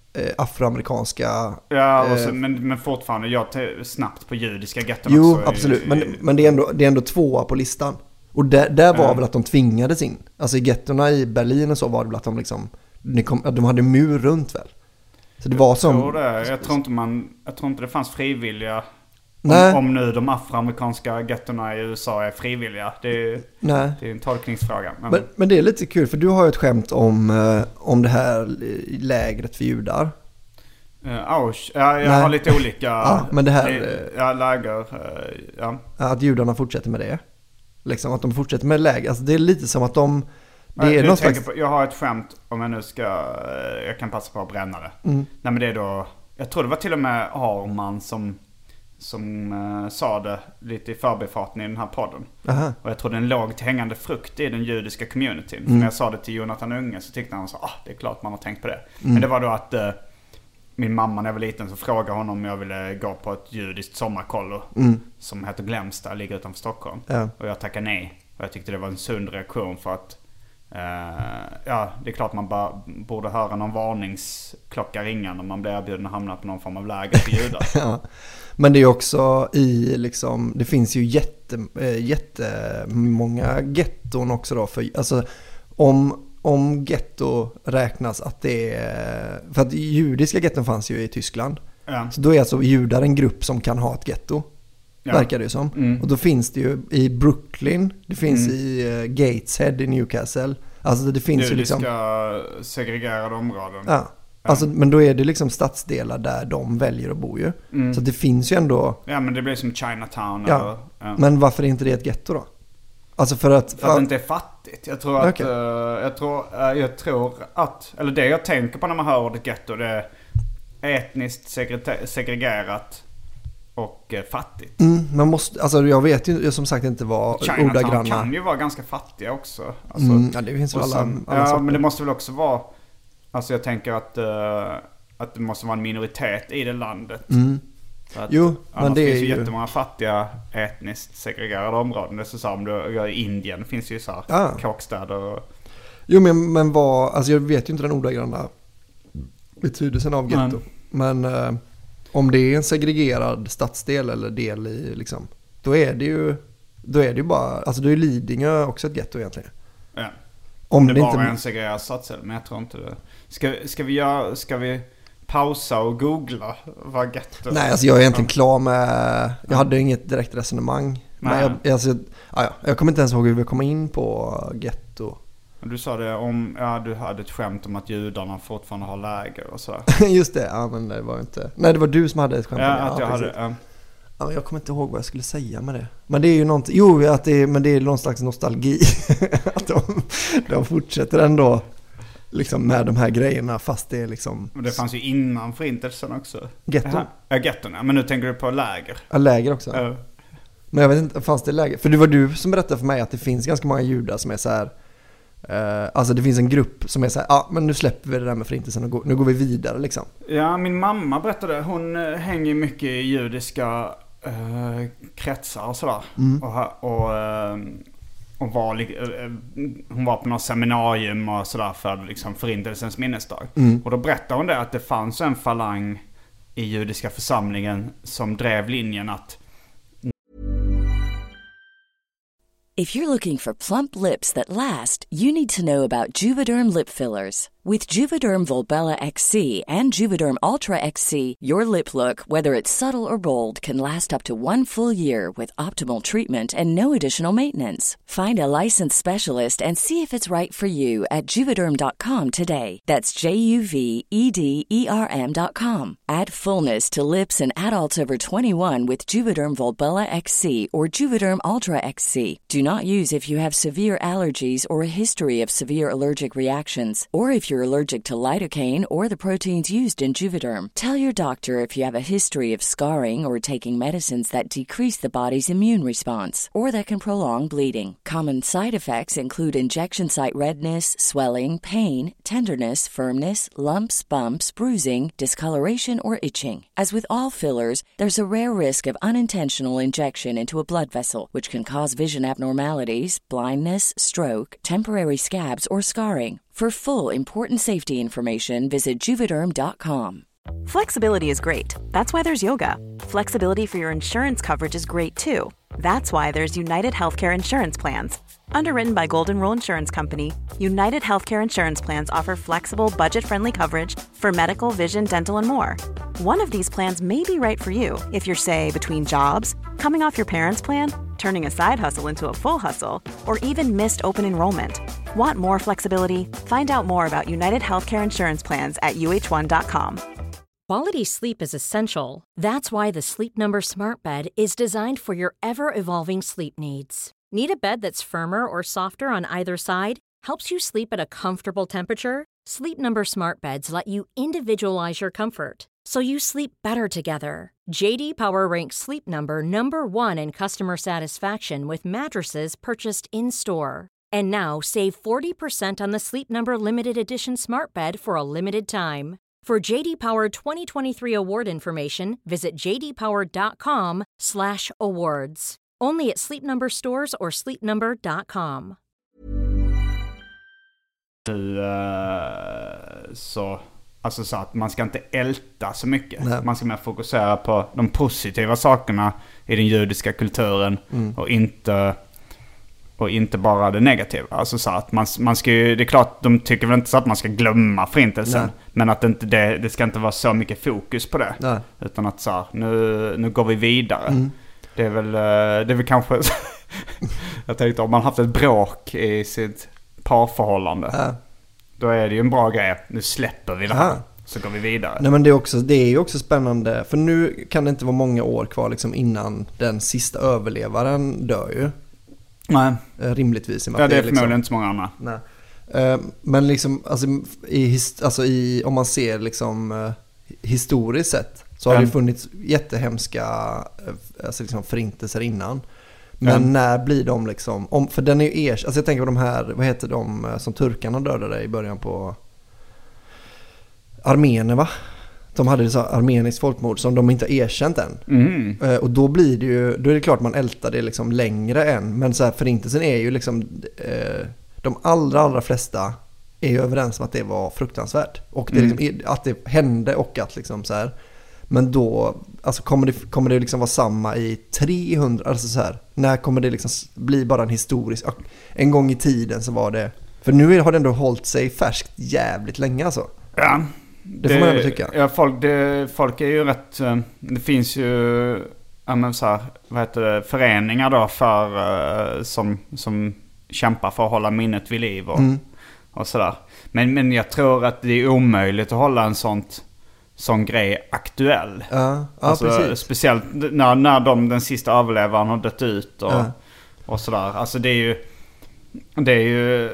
eh, afroamerikanska... Ja, och eh, så, men, men fortfarande, jag tar snabbt på judiska getton jo, också. absolut. I, men, men det, är ändå, det är ändå tvåa på listan. Och där, där var Ja. väl att de tvingades in. Alltså i gettorna i Berlin och så var det väl att de liksom... De, kom, de hade mur runt väl. Så det var som... Jag tror, det. Jag tror inte man... Jag tror inte det fanns frivilliga... Nej. Om, om nu de afroamerikanska gettorna i U S A är frivilliga. Det är, Nej. det är en tolkningsfråga. Men, Men, men det är lite kul för du har ju ett skämt om, eh, om det här lägret för judar. uh, Ausch. Ja, jag Nej. har lite olika... Ja, men det här... li- Ja, läger. Uh, ja. Att judarna fortsätter med det. Liksom att de fortsätter med läger. Alltså det är lite som att de... Det är jag, någon tänker slags... på, jag har ett skämt om jag nu ska... uh, Jag kan passa på att bränna det. Mm. Nej, men det är då... Jag tror det var till och med Arman som... Som uh, sa det lite i förbifarten i den här podden. Aha. Och jag tror det är en lågt hängande frukt i den judiska communityn. För Mm. när jag sa det till Jonathan Unge så tyckte han så ah, det är klart man har tänkt på det. Mm. Men det var då att uh, min mamma när jag var liten så frågade honom om jag ville gå på ett judiskt sommarkollo. Mm. Som heter Glämsta, ligger utanför Stockholm. Ja. Och jag tackade nej. Och jag tyckte det var en sund reaktion för att uh, ja, det är klart man bara borde höra någon varningsklocka ringa när man blir erbjuden att hamna på någon form av läger för judar. Ja. Men det är också i liksom, det finns ju jätte, jättemånga getton också då. För, alltså om, om getto räknas att det är, för att judiska getton fanns ju i Tyskland. Ja. Så då är alltså judar en grupp som kan ha ett getto. Ja. Verkar det ju som. Mm. Och då finns det ju i Brooklyn, det finns mm. i uh, Gateshead i Newcastle. Alltså det finns judiska ju liksom segregerade områden. Ja. Alltså, men då är det liksom stadsdelar där de väljer att bo ju. Mm. Så det finns ju ändå... Ja, men det blir som Chinatown. Ja. Eller, ja. Men varför är inte det ett getto då? Alltså för att... För att det inte är fattigt. Jag tror att... Okay. Uh, jag, tror, uh, jag tror att... Eller det jag tänker på när man hör ordet getto, det är etniskt segre- segregerat och uh, fattigt. Mm, man måste... Alltså jag vet ju som sagt inte vad Chinatown ordagranna... kan ju vara ganska fattiga också. Alltså, mm, ja, det finns väl alla, alla Ja, saker. men det måste väl också vara... Alltså jag tänker att, uh, att det måste vara en minoritet i det landet. Mm. Att, jo, men det finns är ju ju... jättemånga fattiga etniskt segregerade områden. Det är så som du, i Indien finns ju så här ja. kåkstäder. Och... Jo, men, men vad... Alltså jag vet ju inte den ordagranna betydelsen av getto. Mm. Men uh, om det är en segregerad stadsdel eller del i liksom... Då är det ju... Då är det ju bara... Alltså då är Lidingö också ett getto egentligen. Ja. Om det, det bara inte... är en segregerad stadsdel, men jag tror inte det. Ska, ska, vi göra, ska vi pausa och googla vad getto? Nej, alltså jag är egentligen klar med... Jag hade inget direkt resonemang. Men jag, alltså, ja, jag kommer inte ens ihåg hur vi kom in på getto. Du sa det om... Ja, du hade ett skämt om att judarna fortfarande har läger och så. Just det, ja men det var inte... Nej, det var du som hade ett skämt ja, om det. Att ja, jag hade... Ja. Ja, jag kommer inte ihåg vad jag skulle säga med det. Men det är ju någonting... Jo, att det är, men det är någon slags nostalgi. Att de, de fortsätter ändå liksom med de här grejerna fast det är liksom... Men det fanns ju innan förintelsen också. Getton? Ja, getton. Ja, men nu tänker du på läger. Ja, läger också. Ja. Men jag vet inte, fanns det läger? För det var du som berättade för mig att det finns ganska många judar som är så här... Uh, alltså det finns en grupp som är så här, ja ah, men nu släpper vi det där med förintelsen och går, nu går vi vidare liksom. Ja, min mamma berättade, hon uh, hänger mycket i judiska uh, kretsar och sådär. Mm. Och, och, uh, och var, uh, hon var på något seminarium och sådär för liksom förintelsens minnesdag. Mm. Och då berättade hon det att det fanns en falang i judiska församlingen som drev linjen att If you're looking for plump lips that last, you need to know about Juvederm lip fillers. With Juvederm Volbella X C and Juvederm Ultra X C, your lip look, whether it's subtle or bold, can last up to one full year with optimal treatment and no additional maintenance. Find a licensed specialist and see if it's right for you at juvederm dot com today. That's J U V E D E R M dot com. Add fullness to lips in adults over twenty-one with Juvederm Volbella X C or Juvederm Ultra X C. Do not use if you have severe allergies or a history of severe allergic reactions, or if you're allergic to lidocaine or the proteins used in Juvederm. Tell your doctor if you have a history of scarring or taking medicines that decrease the body's immune response or that can prolong bleeding. Common side effects include injection site redness, swelling, pain, tenderness, firmness, lumps, bumps, bruising, discoloration, or itching. As with all fillers, there's a rare risk of unintentional injection into a blood vessel, which can cause vision abnormalities, blindness, stroke, temporary scabs, or scarring. For full, important safety information, visit Juvederm dot com. Flexibility is great. That's why there's yoga. Flexibility for your insurance coverage is great too. That's why there's United Healthcare Insurance Plans. Underwritten by Golden Rule Insurance Company, United Healthcare Insurance Plans offer flexible, budget-friendly coverage for medical, vision, dental, and more. One of these plans may be right for you if you're, say, between jobs, coming off your parents' plan, turning a side hustle into a full hustle, or even missed open enrollment. Want more flexibility? Find out more about United Healthcare Insurance Plans at U H one dot com. Quality sleep is essential. That's why the Sleep Number Smart Bed is designed for your ever-evolving sleep needs. Need a bed that's firmer or softer on either side? Helps you sleep at a comfortable temperature? Sleep Number Smart Beds let you individualize your comfort, so you sleep better together. J D Power ranks Sleep Number number one in customer satisfaction with mattresses purchased in-store. And now save forty percent on the Sleep Number Limited Edition Smart Bed for a limited time. For J D Power twenty twenty-three award information, visit j d power dot com slash awards. Only at Sleep Number stores or sleep number dot com. Nu uh, så, alltså så att man ska inte älta så mycket. Nej. Man ska mer fokusera på de positiva sakerna i den judiska kulturen mm. och inte och inte bara det negativa. Alltså så att man, man ska ju, det är klart de tycker väl inte så att man ska glömma förintelsen. Nej. Men att det, inte, det, det ska inte vara så mycket fokus på det. Nej. Utan att så här, nu, nu går vi vidare. Mm. Det är väl, det är väl kanske jag tänkte om man haft ett bråk i sitt parförhållande. Ja. Då är det ju en bra grej. Nu släpper vi det här. Ja. Så går vi vidare. Nej, men det är också, det är ju också spännande. För nu kan det inte vara många år kvar liksom innan den sista överlevaren dör ju. Nej. Rimligtvis. I ja, det är förmodligen liksom, inte så många andra. Nej. Men liksom, alltså, i, alltså i, om man ser liksom historiskt sett så har mm. det funnits jättehemska alltså liksom förintelser innan. Men mm. när blir de liksom, om, för den är ju ers, alltså jag tänker på de här, vad heter de som turkarna dödade i början på armener, va? De hade det så armeniskt folkmord som de inte har erkänt än. Mm. Uh, och då blir det ju, då är det klart man ältar det liksom längre än. Men så här, förintelsen är ju liksom, uh, de allra, allra flesta är ju överens om att det var fruktansvärt. Och det mm. liksom, att det hände och att liksom så här. Men då, alltså kommer det, kommer det liksom vara samma i trehundra, alltså så här. När kommer det liksom bli bara en historisk, en gång i tiden så var det, för nu har det ändå hållit sig färskt jävligt länge alltså. Ja. Det får det, man ändå tycka. Ja, folk, det, folk är ju rätt, det finns ju ja, men så här, vad heter det, föreningar då för, som, som kämpar för att hålla minnet vid liv och, mm. och sådär. Men, men jag tror att det är omöjligt att hålla en sånt, sån grej aktuell. Ja, ja alltså, precis. Speciellt när, när de, den sista överlevaren har dött ut och, ja. och sådär. Alltså det är ju det är ju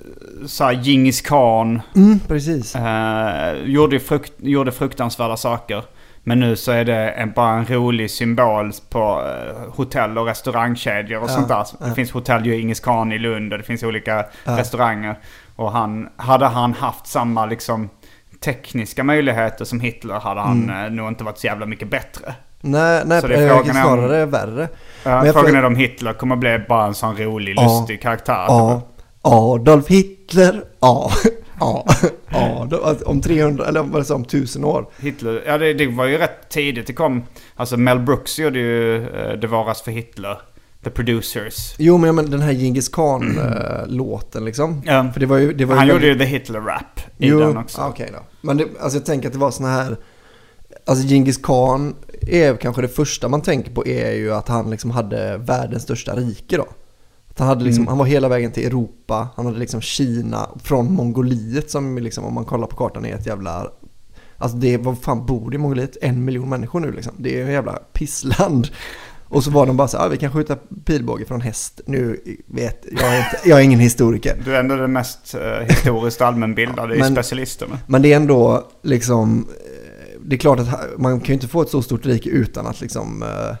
så här, Genghis Khan mm, precis. Eh, gjorde, frukt, gjorde fruktansvärda saker. Men nu så är det en, bara en rolig symbol på eh, hotell- och restaurangkedjor och ja, sånt där. Det ja. finns hotell Genghis Khan i Lund och det finns olika ja. restauranger. Och han, hade han haft samma liksom tekniska möjligheter som Hitler hade han mm. eh, nog inte varit så jävla mycket bättre. Nej, nej så det är frågan snarare är värre. Ja, men frågan är om Hitler kommer bli bara en sån rolig, lustig ja, karaktär. Ja, Adolf Hitler. Ja, ja, ja. Om trehundra eller om, om tusen år. Hitler, ja det, det var ju rätt tidigt det kom. Alltså Mel Brooks gjorde ju uh, Det varas för Hitler. The Producers. Jo, men, men den här Genghis Khan-låten mm. liksom. Ja. För det var ju, det var Han ju gjorde ju The Hitler-rap i jo, den också. Okej okay då. Men det, alltså jag tänker att det var såna här. Alltså Genghis Khan är kanske det första man tänker på är ju att han liksom hade världens största rike då. Att han, hade liksom, mm. han var hela vägen till Europa. Han hade liksom Kina från Mongoliet som liksom, om man kollar på kartan är ett jävla... Alltså det var fan bor i Mongoliet en miljon människor nu liksom. Det är en jävla pissland. Och så var de bara så ah, vi kan skjuta pilbåge från häst. Nu vet jag inte, jag är ingen historiker. Du är ändå den mest uh, historiskt allmänbildade i specialisterna. Men det är ändå liksom... Det är klart att man kan ju inte få ett så stort rike utan att liksom uh,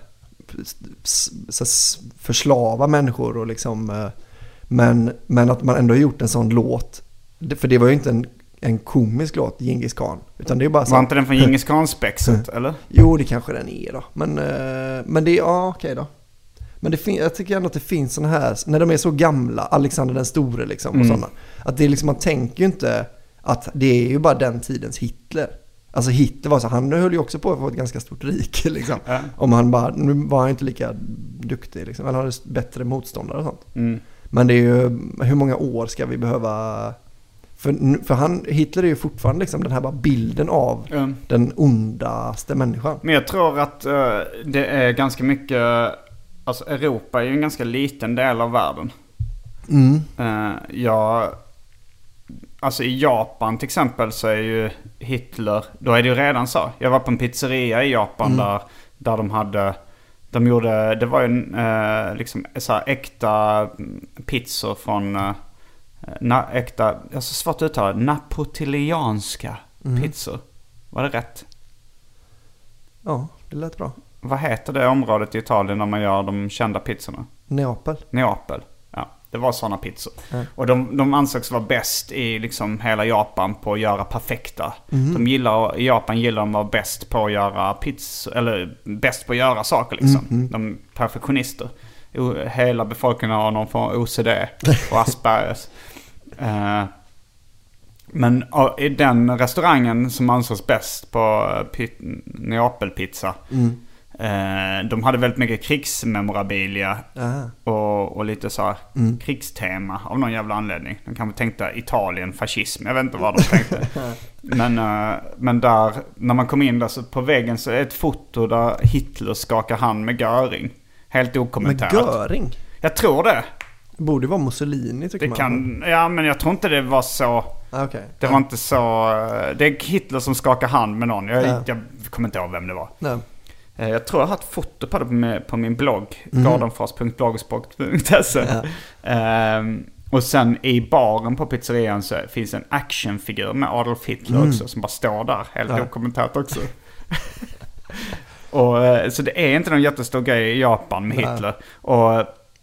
förslava människor och liksom uh, men, men att man ändå har gjort en sån låt, för det var ju inte en, en komisk låt, Genghis Khan, utan det är bara så. Var inte den från Genghis Khan-spexet eller? Jo, det kanske den är då. Men, uh, men det är ja, okej okay då. Men det fin- jag tycker ändå att det finns såna här, när de är så gamla, Alexander den store liksom, och Mm. sådana. Att det är liksom, man tänker ju inte att det är ju bara den tidens Hitler. Alltså Hitler var så, han höll ju också på att få ett ganska stort rike liksom. Ja. Om han bara, nu var han inte lika duktig liksom, eller hade bättre motståndare och sånt. Mm. Men det är ju, hur många år ska vi behöva... För, för han, Hitler är ju fortfarande liksom den här bara bilden av Mm. den ondaste människan. Men jag tror att uh, det är ganska mycket... Alltså Europa är ju en ganska liten del av världen. Mm. Uh, jag... Alltså i Japan till exempel så är ju Hitler... Då är det ju redan så. Jag var på en pizzeria i Japan mm. där, där de hade... De gjorde... Det var ju en, uh, liksom så här äkta pizzor från... Uh, na, äkta... Jag har så svårt att uttala det. Napolitanska mm. pizzor. Var det rätt? Ja, det lät bra. Vad heter det området i Italien när man gör de kända pizzorna? Neapel. Neapel, ja. Det var sådana pizzor. Mm. Och de, de ansågs vara bäst i liksom hela Japan på att göra perfekta. Mm. De gillar, i Japan gillar de att vara bäst på att göra pizzor, eller bäst på att göra saker liksom. Mm. De är perfektionister. O, hela befolkningen har någon form av O C D och Aspergers. uh, men uh, i den restaurangen som ansågs bäst på pit- Neapelpizza mm. uh, de hade väldigt mycket krigsmemorabilia och, och lite så här mm. krigstema av någon jävla anledning. De kanske tänkte Italien, fascism, jag vet inte vad de tänkte. men, uh, men där, när man kom in där så på väggen så är ett foto där Hitler skakar hand med Göring. Helt okommenterat. Med Göring? Jag tror det. Det borde vara Mussolini tycker det man. Kan, ja, men jag tror inte det var så. Ah, okay. Det ja. var inte så. Det är Hitler som skakar hand med någon. Jag, ja. jag kommer inte ihåg vem det var. Ja. Jag tror jag har ett foto på det på min, på min blogg. Mm. gardenfors punkt blogspot punkt se ja. um, Och sen i baren på pizzerian så finns en actionfigur med Adolf Hitler mm. också. Som bara står där. Helt ja. okommenterat också. Och, så det är inte någon jättestor grej i Japan med Hitler. Och,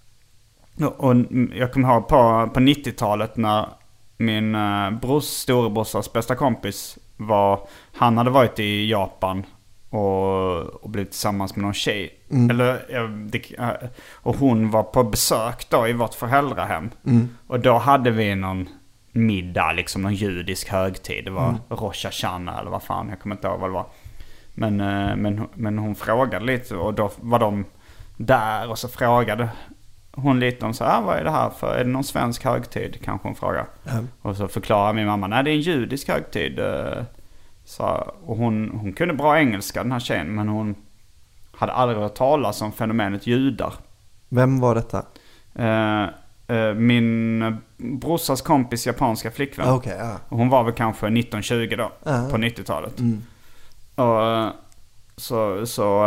och jag kommer ihåg på, på nittiotalet när min uh, brors, storebrorsas bästa kompis var, han hade varit i Japan och, och blivit tillsammans med någon tjej. Mm. Eller, det, och hon var på besök då i vårt föräldrahem. Mm. Och då hade vi någon middag, liksom någon judisk högtid. Det var mm. Rosh Hashanah eller vad fan, jag kommer inte ihåg vad det var. Men, men, men hon frågade lite och då var de där och så frågade hon lite om så här, ah, vad är det här för, är det någon svensk högtid kanske hon frågar. Mm. Och så förklarar min mamma, nej det är en judisk högtid. Så, och hon, hon kunde bra engelska den här tjejen, men hon hade aldrig hört talas om fenomenet judar. Vem var detta? Uh, uh, min brorsas kompis japanska flickvän. Ah, okay, ah. Och hon var väl kanske nitton tjugo då, ah. på nittiotalet. Mm. Och så så,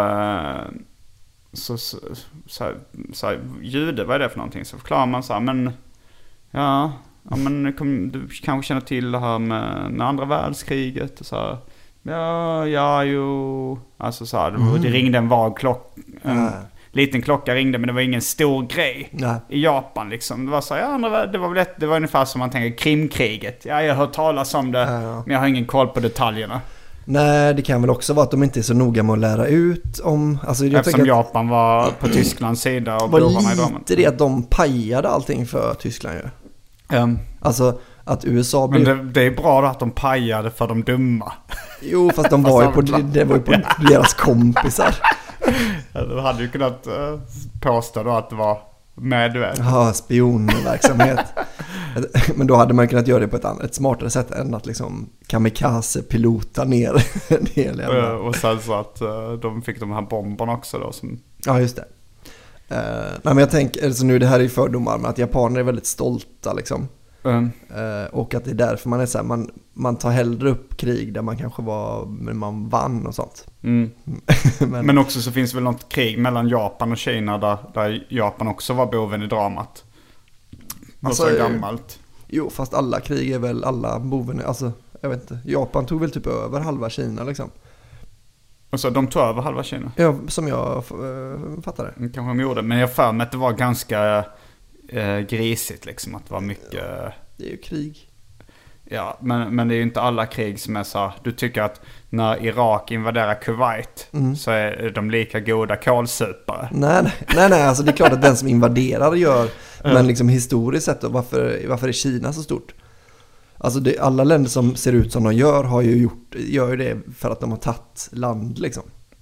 så, så, så, så jude, vad är det för någonting? Så förklarar man så här, men ja, ja men kom, du kanske känner till det här med, med andra världskriget och så här, ja, ja, jo, alltså så här, mm. det ringde en vag klock, en mm. liten klocka ringde, men det var ingen stor grej. Nej. I Japan liksom. Det var så, ja, det var väl ett, det var ungefär som man tänker Krimkriget. Ja, jag har hört talas om det, ja, ja. Men jag har ingen koll på detaljerna. Nej, det kan väl också vara att de inte är så noga med att lära ut om... Alltså, jag eftersom att Japan var på Tysklands sida och bovarna i damen. Det är det att de pajade allting för Tyskland ju. Um, alltså att U S A blev... Men det, det är bra då att de pajade för de dumma. Jo, fast de var ju på, det var ju på deras kompisar. Du hade ju kunnat uh, påstå då att det var medvetet. Ja, spionverksamhet. Men då hade man kunnat göra det på ett, annat, ett smartare sätt än att liksom kamikaze-pilota ner en hel jävla... Och sen så att uh, de fick de här bomberna också då. Som... Ja, just det. Uh, nej, men jag tänker, alltså nu det här är ju fördomar, men att japaner är väldigt stolta liksom. Mm. Uh, och att det är därför man är så här, man, man tar hellre upp krig där man kanske var, men man vann och sånt. Mm. men, men också så finns det väl något krig mellan Japan och Kina där, där Japan också var boven i dramat. Alltså, så gammalt. Jo, fast alla krig är väl alla boven, alltså jag vet inte. Japan tog väl typ över halva Kina liksom. Och så de tog över halva Kina? Ja, som jag äh, fattade. Kanske de gjorde, men jag för mig att det var ganska äh, grisigt liksom, att det var mycket... Ja, det är ju krig. Ja, men, men det är ju inte alla krig som är så. Du tycker att när Irak invaderar Kuwait mm. så är de lika goda kolsupare. Nej, nej, nej, nej, alltså det är klart att den som invaderar gör, men liksom historiskt sett då, varför, varför är Kina så stort? Alltså det, alla länder som ser ut som de gör har ju gjort, gör ju det för att de har tagit land liksom.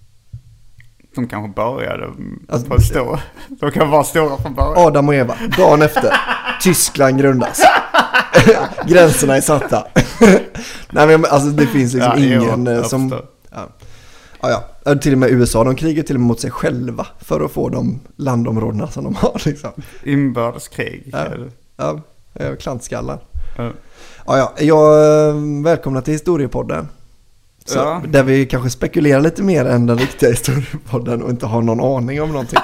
De kanske började alltså, på stora. De kan vara stora från början. Adam och Eva, dagen efter. Tyskland grundas. Gränserna är satta. Nej men alltså det finns liksom ja, ingen jo, som... Ja. Ja, ja. Till och med U S A, de krigar till och med mot sig själva för att få de landområdena som de har liksom. Inbördeskrig. Ja, ja, ja klantskallar. Ja. Ja, ja, jag välkomna till Historiepodden. Så, ja. Där vi kanske spekulerar lite mer än den riktiga Historiepodden och inte har någon aning om någonting.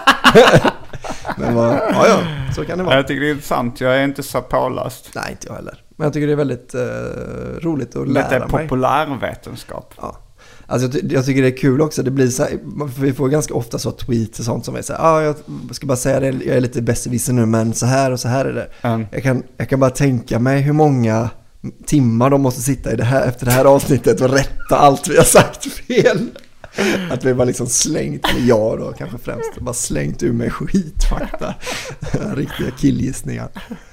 Men vad, ja, ja, så kan det vara. Jag tycker det är intressant, jag är inte så påläst. Nej, inte jag heller. Men jag tycker det är väldigt uh, roligt att lära mig. Lite populärvetenskap. Ja. Alltså jag, jag tycker det är kul också, det blir så här, vi får ganska ofta så tweets och sånt som är så här, ah, jag ska bara säga det, jag är lite besserwisser nu men så här och så här är det. Mm. Jag, kan, jag kan bara tänka mig hur många timmar de måste sitta i det här, efter det här avsnittet och rätta allt vi har sagt fel. Att vi bara liksom slängt, eller jag då kanske främst, bara slängt ur mig skitfakta. Riktiga killgissningar.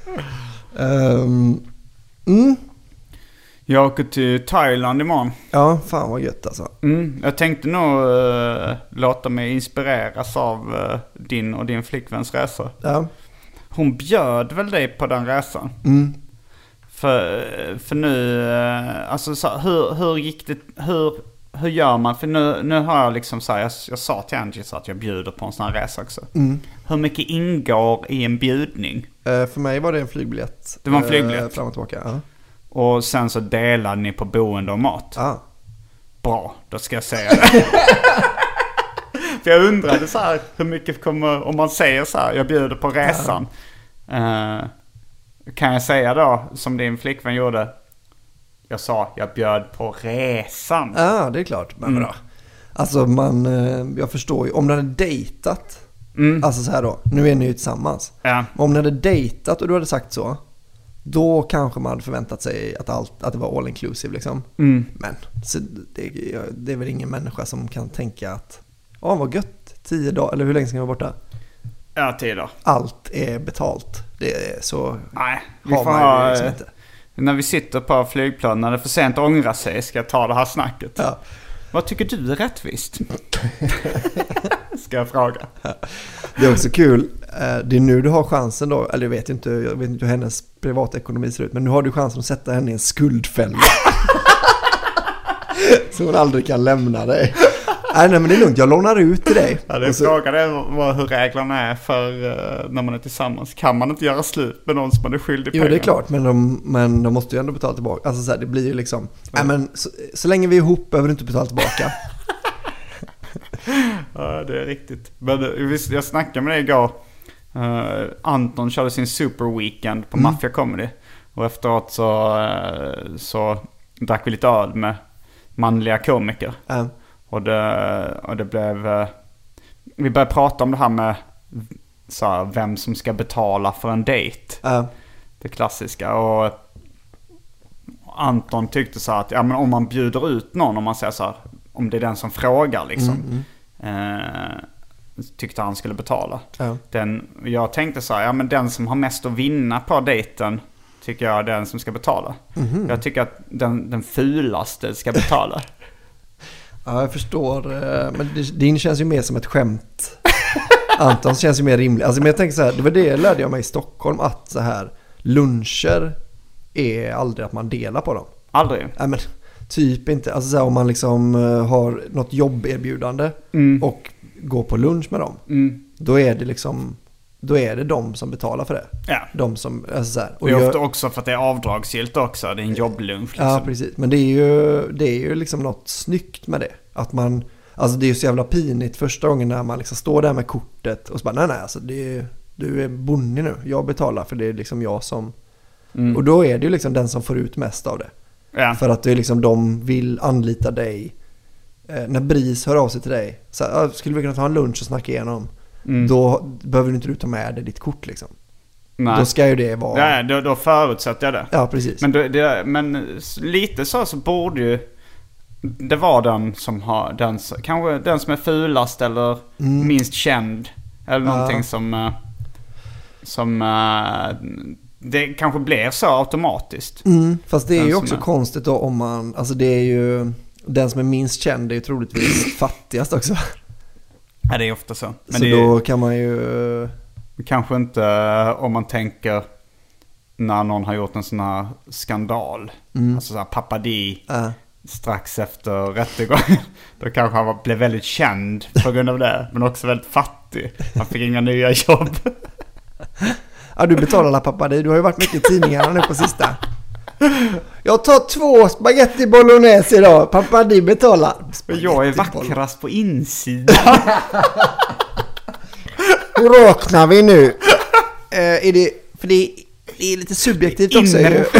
Um, mm. Jag åker till Thailand imorgon. Ja, fan vad gött alltså. Mm, jag tänkte nog uh, låta mig inspireras av uh, din och din flickväns resa. Ja. Hon bjöd väl dig på den resan? Mm. För, för nu, uh, alltså så, hur, hur gick det, hur, hur gör man? För nu, nu har jag liksom så här, jag, jag sa till Angie så att jag bjuder på en sån här resa också. Mm. Hur mycket ingår i en bjudning? Uh, för mig var det en flygbiljett. Det var en flygbiljett? Uh, fram och tillbaka, ja. Och sen så delade ni på boende och mat. Ah. Bra, då ska jag säga det. För jag undrade så här, hur mycket kommer, om man säger så här, jag bjuder på resan. Ah. Uh, kan jag säga då, som din flickvän gjorde, jag sa, jag bjöd på resan. Ja, ah, det är klart, men mm. bra. Alltså man, jag förstår ju, om du hade dejtat, mm. alltså så här då, nu är ni ju tillsammans. Ja. Om ni hade dejtat och du hade sagt så, då kanske man hade förväntat sig att, allt, att det var all inclusive liksom. Mm. Men så det, det är väl ingen människa som kan tänka att ja, vad gött, tio dagar, eller hur länge ska jag vara borta? Ja, tio dagar. Allt är betalt. Det är så. Nej, vi får ha, liksom inte. När vi sitter på flygplan, när det är för sent att ångra sig, ska jag ta det här snacket. Ja. Vad tycker du är rättvist? Ska jag fråga. Det är också kul. Det är nu du har chansen då, eller jag vet inte, jag vet inte hur hennes privatekonomi ser ut, men nu har du chansen att sätta henne i en skuldfälla. Så hon aldrig kan lämna dig. Nej, nej, men det är lugnt, jag lånar ut till dig. Ja, det är så... Frågan är hur reglerna är för uh, när man är tillsammans. Kan man inte göra slut med någon som man är skyldig pengar? Jo, det är klart, men de, men de måste ju ändå betala tillbaka. Alltså så här, det blir ju liksom, mm. nej, men så, så länge vi är ihop behöver du inte betala tillbaka. Ja, det är riktigt. Men jag snackade med dig igår. Uh, Anton körde sin super weekend på mm. Mafia Comedy. Och efteråt så, uh, så drack vi lite öl med manliga komiker. Mm. Och det, och det blev... Uh, vi började prata om det här med så här, vem som ska betala för en dejt. Mm. Det klassiska. Och Anton tyckte så här att ja, men om man bjuder ut någon, om man säger så här, om det är den som frågar liksom. Mm. Uh, tyckte han skulle betala. Ja. Den, jag tänkte så här, ja men den som har mest att vinna på dejten tycker jag är den som ska betala. Mm-hmm. Jag tycker att den, den fulaste ska betala. Ja, jag förstår. Men din känns ju mer som ett skämt. Antons känns ju mer rimlig. Alltså, men jag tänker så här, det var det jag lärde jag mig i Stockholm, att så här, luncher är aldrig att man delar på dem. Aldrig? Ja, men typ inte. Alltså så här, om man liksom har något jobberbjudande mm. och går på lunch med dem, mm. då är det liksom, då är det de som betalar för det. Ja. De som, alltså så här, och det är ofta också för att det är avdragsgillt också. Det är en jobblunch liksom. Ja, precis. Men det är ju, det är ju liksom något snyggt med det. Att man, alltså det är ju så jävla pinigt första gången när man liksom står där med kortet och så bara, nej nej, alltså det är, du är bonnig nu. Jag betalar för det är liksom jag som, mm. och då är det ju liksom den som får ut mest av det. Ja. För att det är liksom, de vill anlita dig. Eh, när Bris hör av sig till dig, så här, skulle vi kunna ta en lunch och snacka igenom, mm. då behöver du inte ta med dig ditt kort liksom. Nej. Då ska ju det vara... Ja, då, då förutsätter jag det. Ja, precis. Men, det, det, men lite så så borde ju det vara den som har den, kanske den som är fulast eller mm. minst känd eller någonting ja. som som det kanske blir så automatiskt. Mm, fast det är den ju också är... konstigt då om man, alltså det är ju den som är minst känd är ju troligtvis fattigast också. Ja, det är ofta så. Men så det då är... kan man ju kanske inte om man tänker när någon har gjort en sån här skandal. Mm. Alltså så här Pappa Di äh. strax efter rättegången. Då kanske han blev väldigt känd på grund av det. Men också väldigt fattig. Han fick inga nya jobb. Ja, du betalar la Pappa Di. Du har ju varit mycket i tidningarna nu på sista. Jag tar två spaghetti bolognese idag. Pappa Di betalar. Men jag är vackrast på insidan. Hur räknar vi nu? Uh, är det, för det, det är lite subjektivt också.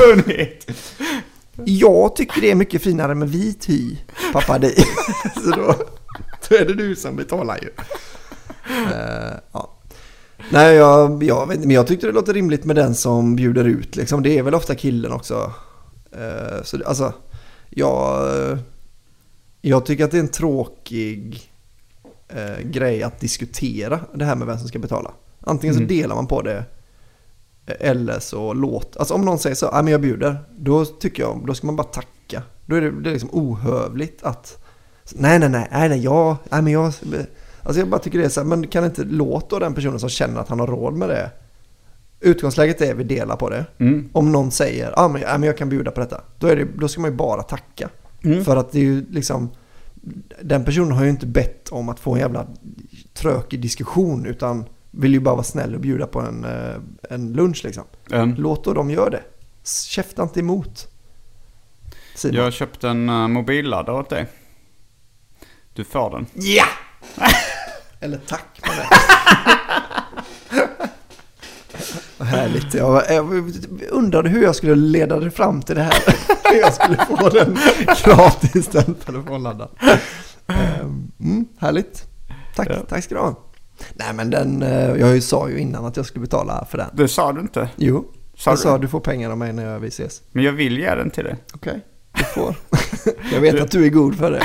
Jag tycker det är mycket finare med vit hy, Pappa Di. Så då, då är det du som betalar ju. Uh, ja. Nej, jag, jag vet inte, men jag tyckte det låter rimligt med den som bjuder ut. Liksom. Det är väl ofta killen också. Uh, så det, alltså, jag, jag tycker att det är en tråkig uh, grej att diskutera det här med vem som ska betala. Antingen mm. så delar man på det eller så låt. Alltså om någon säger så, ja men jag bjuder, då tycker jag, då ska man bara tacka. Då är det, det är liksom ohövligt att nej nej nej, nej nej, jag, nej men jag, alltså jag bara tycker det är så här, men kan inte låta den personen som känner att han har råd med det. Utgångsläget är att vi delar på det. Mm. Om någon säger, ja men, ja men jag kan bjuda på detta, då är det, då ska man ju bara tacka. Mm. För att det är ju liksom, den personen har ju inte bett om att få en jävla trökig diskussion, utan vill ju bara vara snäll och bjuda på en, en lunch liksom. Mm. Låt då dem göra det. Käfta inte emot. Simon. Jag köpte en uh, mobilladdare åt dig. Du får den. Ja! Eller tack för det. Vad härligt. Jag, jag undrade hur jag skulle leda det fram till det här. Hur jag skulle få den gratis, den telefonladdaren. Mm, härligt. Tack, ja. Tack ska du ha. Nej men den, jag sa ju innan att jag skulle betala för den. Det sa du inte? Jo, sa jag du? sa du får pengar av mig när vi ses. Men jag vill ge den till dig. Okej, okay, du får. Jag vet du... att du är god för det.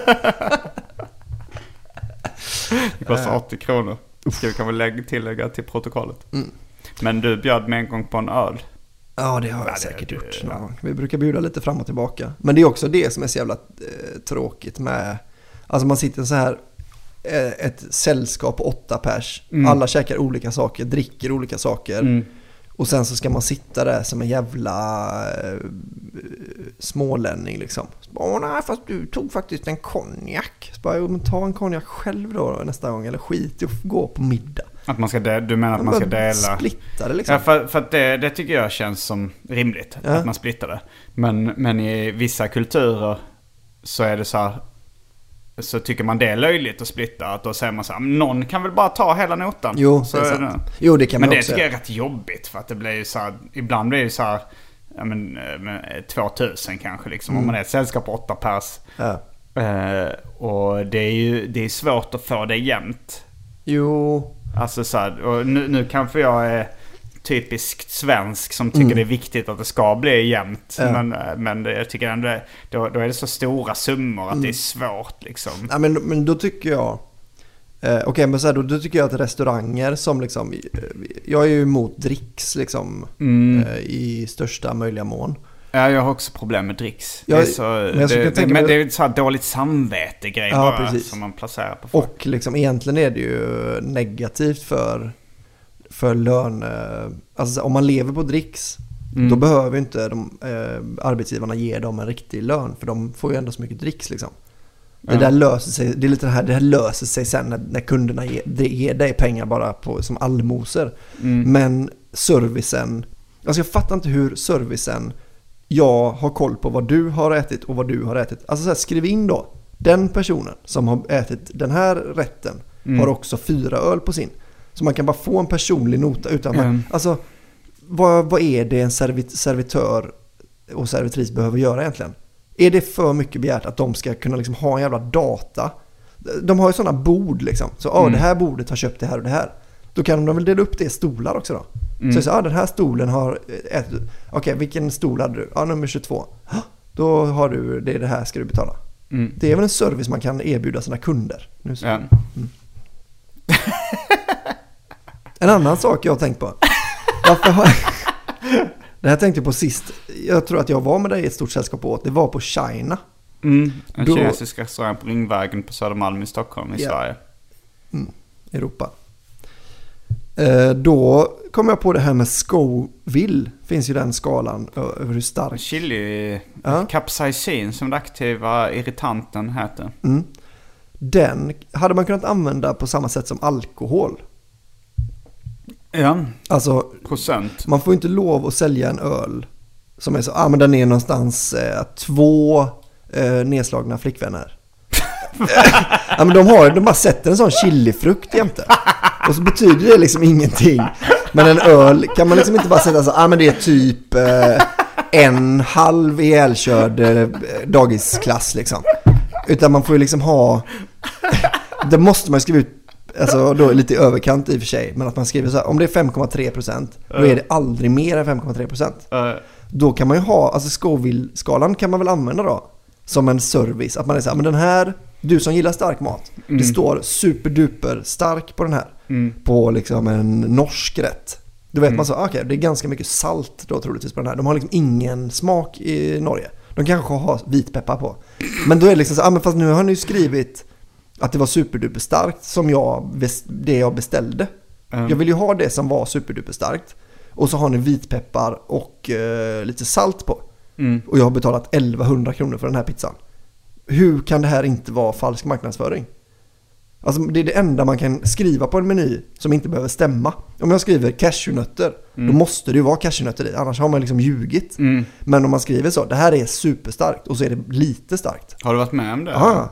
Det kostar åttio kronor. Ska vi kanske lägga, tillägga till protokollet. Mm. Men du bjöd mig en gång på en öl. Ja, det har jag Nej, säkert det, gjort. Ja. Vi brukar bjuda lite fram och tillbaka. Men det är också det som är så jävla eh, tråkigt med... Alltså man sitter så här... ett sällskap på åtta pers. Mm. Alla käkar olika saker, dricker olika saker. Mm. Och sen så ska man sitta där som en jävla äh, smålänning liksom. Åh nej, fast du tog faktiskt en konjak. Så bara, jo, men ta en konjak själv då nästa gång. Eller skit och gå på middag. Att man ska de- du menar att man, man ska dela... Splitta det liksom. Ja, för, för att det, det tycker jag känns som rimligt. Ja. Att man splittar det. Men, men i vissa kulturer så är det så här... Så tycker man det är löjligt att splitta. Att då säger man så här, någon kan väl bara ta hela notan. Jo, så det är är sant. Det. Jo, det kan men man det också. tycker jag är rätt jobbigt. För att det blir ju så här, ibland blir det så här, ja men, tvåtusen kanske liksom. Mm. Om man är ett sällskap på åtta pers. Ja. Uh, och det är ju det är svårt att få det jämnt. Jo. Alltså så här, och nu, nu kanske jag är typiskt svensk som tycker mm. det är viktigt att det ska bli jämnt. Ja. Men, men det, jag tycker ändå då, då är det så stora summor att mm. det är svårt liksom. Ja, men, men då tycker jag eh, okej, okay, men så här, då, då tycker jag att restauranger som liksom, jag är ju emot dricks liksom mm. eh, i största möjliga mån. Ja, jag har också problem med dricks. Jag, det är så, men det, det, men det är så här dåligt samvete grej ja, bara precis. Som man placerar på folk. Och liksom egentligen är det ju negativt för för lön, alltså om man lever på dricks mm. då behöver inte de, eh, arbetsgivarna ge dem en riktig lön, för de får ju ändå så mycket dricks liksom. Det ja. där löser sig, det är lite det här, det här löser sig sen när, när kunderna ger, ger dig pengar bara på, som allmoser. Mm. Men servicen, alltså jag fattar inte hur servicen, jag har koll på vad du har ätit och vad du har ätit. Alltså så här, skriv in då, den personen som har ätit den här rätten mm. har också fyra öl på sin. Så man kan bara få en personlig nota utan mm. man, alltså vad, vad är det en servit, servitör och servitris behöver göra egentligen? Är det för mycket begärt att de ska kunna liksom ha en jävla data? De har ju sådana bord liksom. Så mm. ah, det här bordet har köpt det här och det här. Då kan de väl dela upp det i stolar också då. Mm. Så jag sa, ah, den här stolen har ett... Okej, okay, vilken stol hade du? Ja, ah, nummer tjugotvå. Ah, då har du, det, det här ska du betala. Mm. Det är väl en service man kan erbjuda sina kunder. Nu så. Ja. Mm. En annan sak jag har tänkt på. Varför har... Det här tänkte jag på sist. Jag tror att jag var med dig i ett stort sällskap åt. Det var på China. Mm, en Då... kinesisk restaurang på Ringvägen på Södermalm i Stockholm i ja. Sverige. Mm, Europa. Eh, då kom jag på det här med Scoville. Finns ju den skalan över hur stark. Chili, ja. Capsaicin som den aktiva irritanten heter. Mm. Den hade man kunnat använda på samma sätt som alkohol. Ja, alltså, procent. Man får inte lov att sälja en öl som är så, ah men den är någonstans eh, två eh, nedslagna flickvänner. Ja, men de har de bara sätter en sån chilifrukt jämte. Och så betyder det liksom ingenting. Men en öl kan man liksom inte bara sätta så, ah men det är typ eh, en halv ihjälkörd eh, dagisklass liksom. Utan man får ju liksom ha, det måste man skriva ut. Alltså då är lite i överkant i och för sig. Men att man skriver så här, om det är fem komma tre procent då är det aldrig mer än fem komma tre procent. uh. Då kan man ju ha, alltså Scoville-skalan kan man väl använda då som en service, att man är så här, men den här, du som gillar stark mat, mm. det står superduper stark på den här, mm. på liksom en norsk rätt. Då vet mm. man så, okej, okay, det är ganska mycket salt då troligtvis på den här. De har liksom ingen smak i Norge. De kanske har vitpeppar på. Men då är det liksom så, ah, men fast nu har ni ju skrivit att det var superduper starkt som jag, det jag beställde. Mm. Jag vill ju ha det som var superduper starkt. Och så har ni vitpeppar och eh, lite salt på. Mm. Och jag har betalat elvahundra kronor för den här pizzan. Hur kan det här inte vara falsk marknadsföring? Alltså det är det enda man kan skriva på en meny som inte behöver stämma. Om jag skriver cashewnötter, mm. då måste det ju vara cashewnötter i. Annars har man liksom ljugit. Mm. Men om man skriver så, det här är superstarkt och så är det lite starkt. Har du varit med om det? Ja.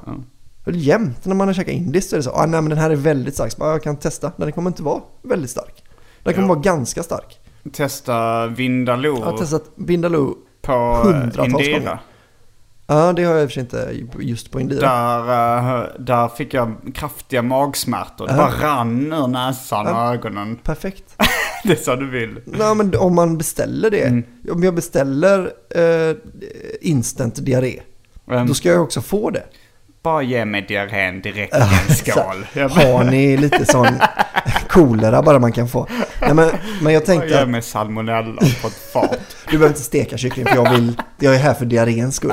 Jämt när man har käkat indiskt så är det så, ah, nej men den här är väldigt stark, så jag kan testa. Den kommer inte vara väldigt stark. Den kommer ja. vara ganska stark. Testa Vindaloo. Jag har testat Vindaloo på hundratals Indira. gånger. Ja, det har jag i och för sig inte just på Indira. Där, där fick jag kraftiga magsmärtor. Det uh. bara rann ur näsan uh. och ögonen. Perfekt. Det är så du vill. Nej, men om man beställer det. Mm. Om jag beställer eh, instant diarré. Mm. Då ska jag också få det. Bara ge mig diarrén direkt i en skål. Har ni lite sån kolera bara man kan få? Nej, men, men jag tänkte... Ge mig salmonella på ett fat. Du behöver inte steka kyckling för jag vill... Jag är här för diarréns skull.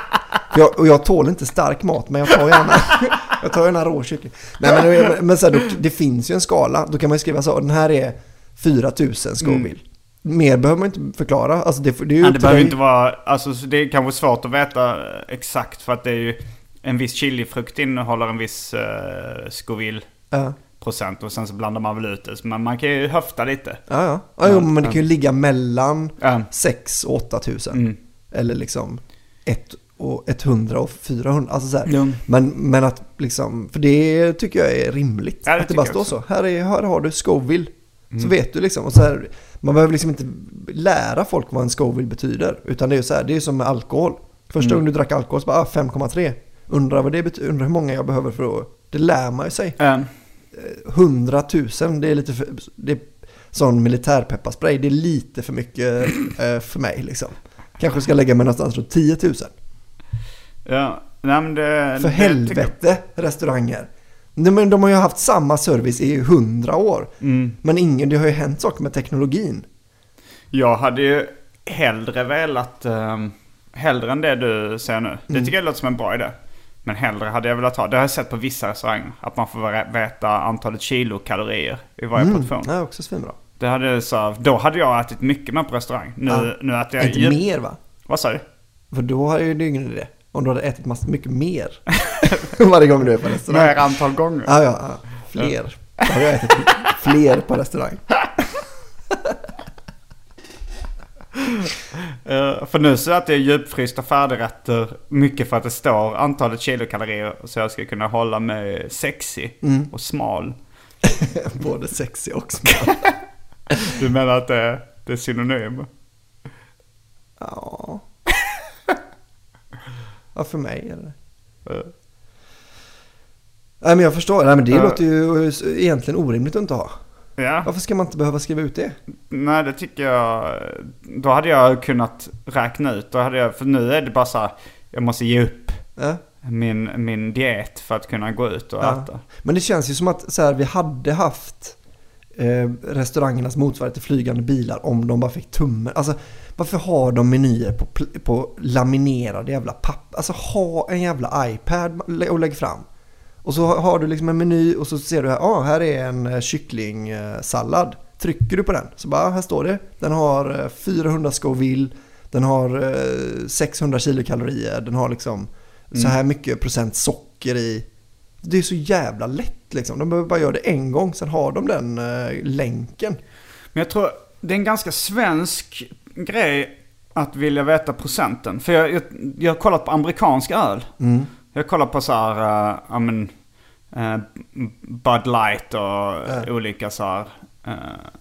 Jag, och jag tål inte stark mat, men jag tar gärna, jag tar gärna rå kyckling. Nej, men, men så här, då, det finns ju en skala. Då kan man ju skriva så. Den här är fyra tusen Scoville. Mm. Mer behöver man inte förklara. Alltså det, det, är ju Nej, det behöver inte vara... Alltså det är kanske svårt att veta exakt för att det är ju... En viss chilifrukt innehåller en viss uh, Scoville uh. procent och sen så blandar man väl ut det. Men man kan ju höfta lite. Ja, ja. ja, ja men det kan ju ligga mellan uh. sex och åtta tusen. Mm. Eller liksom ett och hundra och fyrahundra. Alltså så här. Mm. Men, men att liksom, för det tycker jag är rimligt. Ja, det att det bara står så. Här, är, här har du Scoville. Mm. Så vet du liksom. Och så här, man behöver liksom inte lära folk vad en Scoville betyder. Utan det är ju så här, det är som med alkohol. Första mm. gången du drack alkohol så bara ah, fem komma tre. Undrar vad det betyder, undrar hur många jag behöver för att... Det lär man ju sig. Mm. Hundratusen, det är lite för... Det är sån militärpepparspray, det är lite för mycket eh, för mig liksom. Kanske ska lägga mig någonstans runt tio tusen. Ja, nej, men det... För det, helvete, det, restauranger. Men de har ju haft samma service i hundra år. Mm. Men ingen, det har ju hänt saker med teknologin. Jag hade ju hellre velat... Um... Hellre än det du säger nu. Det tycker mm. jag låter som en bra idé. Men hellre hade jag velat ha. Det har jag sett på vissa restauranger. Att man får veta antalet kilokalorier i varje mm. portion. Det är också svinbra. Det hade så, då hade jag ätit mycket mer på restaurang. Nu, ja. nu äter jag... Inte djup... mer va? Vad sa du? För då har ju det ingen idé. Om du hade ätit massor mycket mer. Varje gång du är på restaurang. Mer antal gånger. Ja, ja. ja. Fler. Då har jag ätit fler på restaurang. Uh, för nu så att det är djupfrysta färdigrätter mycket för att det står antalet kilokalorier så jag ska kunna hålla mig sexy mm. och smal. Både sexy och smal. Du menar att det, det är synonym? Ja. Ja, för mig är det. Uh. Nej, men jag förstår. Nej, men det uh. låter ju egentligen orimligt att inte ha. Ja. Varför ska man inte behöva skriva ut det? Nej, det tycker jag... Då hade jag kunnat räkna ut. Då hade jag, för nu är det bara så här, jag måste ge upp ja. min, min diet för att kunna gå ut och ja. äta. Men det känns ju som att så här, vi hade haft eh, restaurangernas motsvarighet till flygande bilar om de bara fick tummen. Alltså, varför har de menyer på, på laminerade jävla papper? Alltså, ha en jävla iPad och lägg fram. Och så har du liksom en meny och så ser du här, ja, ah, här är en kycklingsallad. Trycker du på den så bara, här står det. Den har fyrahundra Scoville, den har sexhundra kilokalorier, den har liksom mm. så här mycket procent socker i. Det är så jävla lätt liksom. De behöver bara göra det en gång, sen har de den uh, länken. Men jag tror det är en ganska svensk grej att vilja veta procenten. För jag, jag, jag har kollat på amerikansk öl. Mm. Jag kollar på så här, uh, I mean, uh, Bud Light och uh. olika så här. Uh,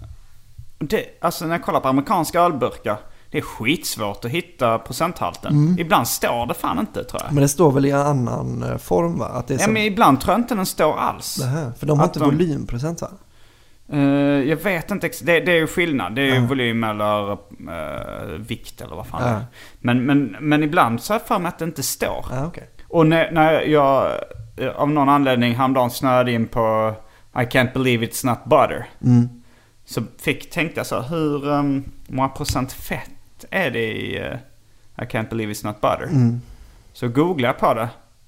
det, alltså när jag kollar på amerikanska ölburkar, det är skitsvårt att hitta procenthalten. Mm. Ibland står det fan inte, tror jag. Men det står väl i en annan form, va? Att det är ja, som... men ibland tror jag inte den står alls. Det här, för de har att inte de... volymprocent, va? Uh, jag vet inte, det, det är ju skillnad. Det är ju uh. volym eller uh, vikt eller vad fan uh. det är. Men, men, men ibland så har jag för mig att det inte står. Uh, okay. Och när, när jag av någon anledning häromdagen snöade in på I can't believe it's not butter. Mm. Så fick, tänkte jag så, hur um, många procent fett är det i uh, I can't believe it's not butter? Mm. Så googlade jag på det.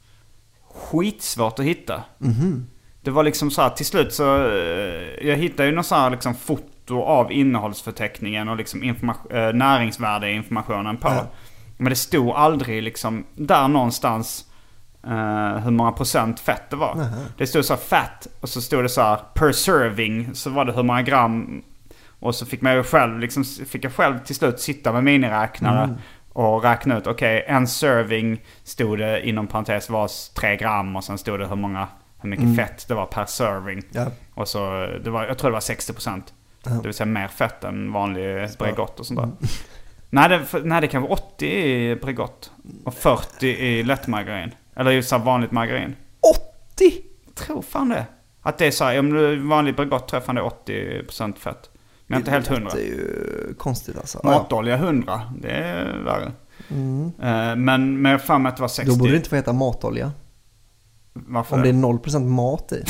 Skitsvårt att hitta. Mm. Det var liksom så här, till slut så uh, jag hittade ju någon så här liksom foto av innehållsförteckningen och liksom informa- uh, näringsvärde informationen på. Ja. Men det stod aldrig liksom där någonstans uh, hur många procent fett det var. Aha. Det stod så här fett och så stod det så här per serving, så var det hur många gram, och så fick man ju själv liksom, fick jag själv till slut sitta med miniräknare mm. och räkna ut, okej, okay, en serving stod det inom parentes var tre gram och sen stod det hur många hur mycket mm. fett det var per serving. Ja. Och så det var, jag tror det var sextio procent. Ja. Det vill säga mer fett än vanlig Bregott och sånt där. Mm. Nej, det, nej, det kan vara åttio i Bregott och fyrtio i lättmargarin. Eller just så vanligt margarin. åttio? Jag tror fan det. Att det är så här, om du vanligt Bregott tror jag fan det är åttio procent fett. Men inte helt hundra. Det är ju konstigt alltså. Matolja hundra, det är värre. Mm. Men med fan att det var sextio. Då borde det inte få heta matolja. Varför? Om det är noll procent mat i.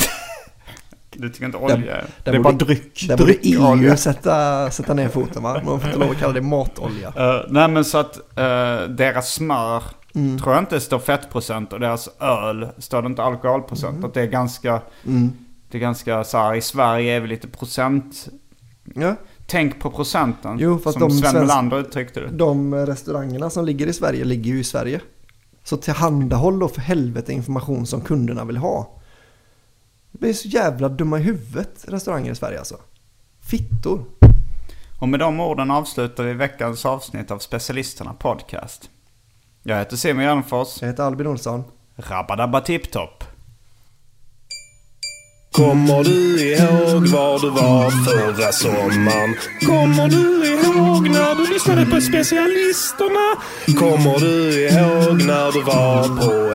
Du tycker inte olja? Där, det där är borde, bara dryck. Där borde E U sätta, sätta ner foten, va? Man får inte lov att kalla det matolja. Uh, nej, men så att uh, deras smör mm. tror jag inte står fettprocent, och deras öl står det inte alkoholprocent. Mm. Att det är ganska, mm. det är ganska så här, i Sverige är vi lite procent. Ja. Tänk på procenten. Jo, fast som de Sven svensk- Melander uttryckte det. De restaurangerna som ligger i Sverige ligger ju i Sverige. Så tillhandahåll då för helvete information som kunderna vill ha. Det blir så jävla dumma i huvudet, restauranger i Sverige alltså. Fittor. Och med de orden avslutar vi veckans avsnitt av Specialisterna podcast. Jag heter Simon Järnfors. Jag heter Albin Olsson. Rabadabba tipptopp. Kommer du ihåg var du var förra sommaren? Kommer du ihåg när du lyssnade på Specialisterna? Kommer du ihåg när du var på...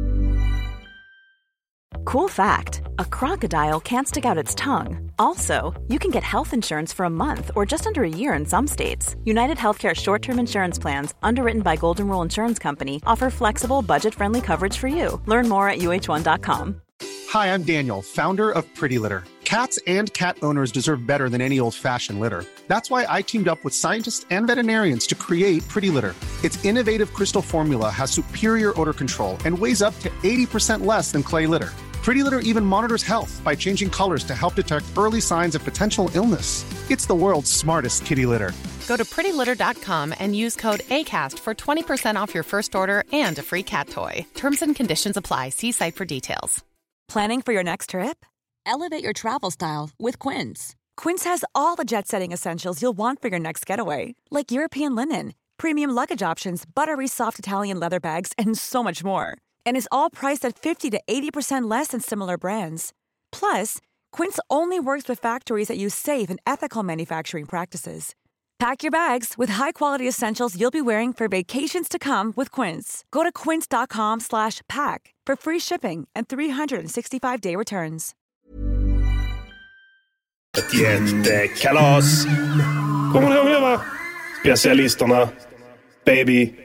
Cool fact, a crocodile can't stick out its tongue. Also, you can get health insurance for a month or just under a year in some states. United Healthcare short-term insurance plans, underwritten by Golden Rule Insurance Company, offer flexible, budget-friendly coverage for you. Learn more at U H one dot com. Hi, I'm Daniel, founder of Pretty Litter. Cats and cat owners deserve better than any old-fashioned litter. That's why I teamed up with scientists and veterinarians to create Pretty Litter. Its innovative crystal formula has superior odor control and weighs up to eighty percent less than clay litter. Pretty Litter even monitors health by changing colors to help detect early signs of potential illness. It's the world's smartest kitty litter. Go to pretty litter dot com and use code ACAST for twenty percent off your first order and a free cat toy. Terms and conditions apply. See site for details. Planning for your next trip? Elevate your travel style with Quince. Quince has all the jet-setting essentials you'll want for your next getaway, like European linen, premium luggage options, buttery soft Italian leather bags, and so much more. And is all priced at fifty to eighty percent less than similar brands. Plus, Quince only works with factories that use safe and ethical manufacturing practices. Pack your bags with high-quality essentials you'll be wearing for vacations to come with Quince. Go to quince dot com slash pack for free shipping and three sixty-five day returns. Ett jättekalas. Kommer du ihåg det, va? Specialisterna. Baby.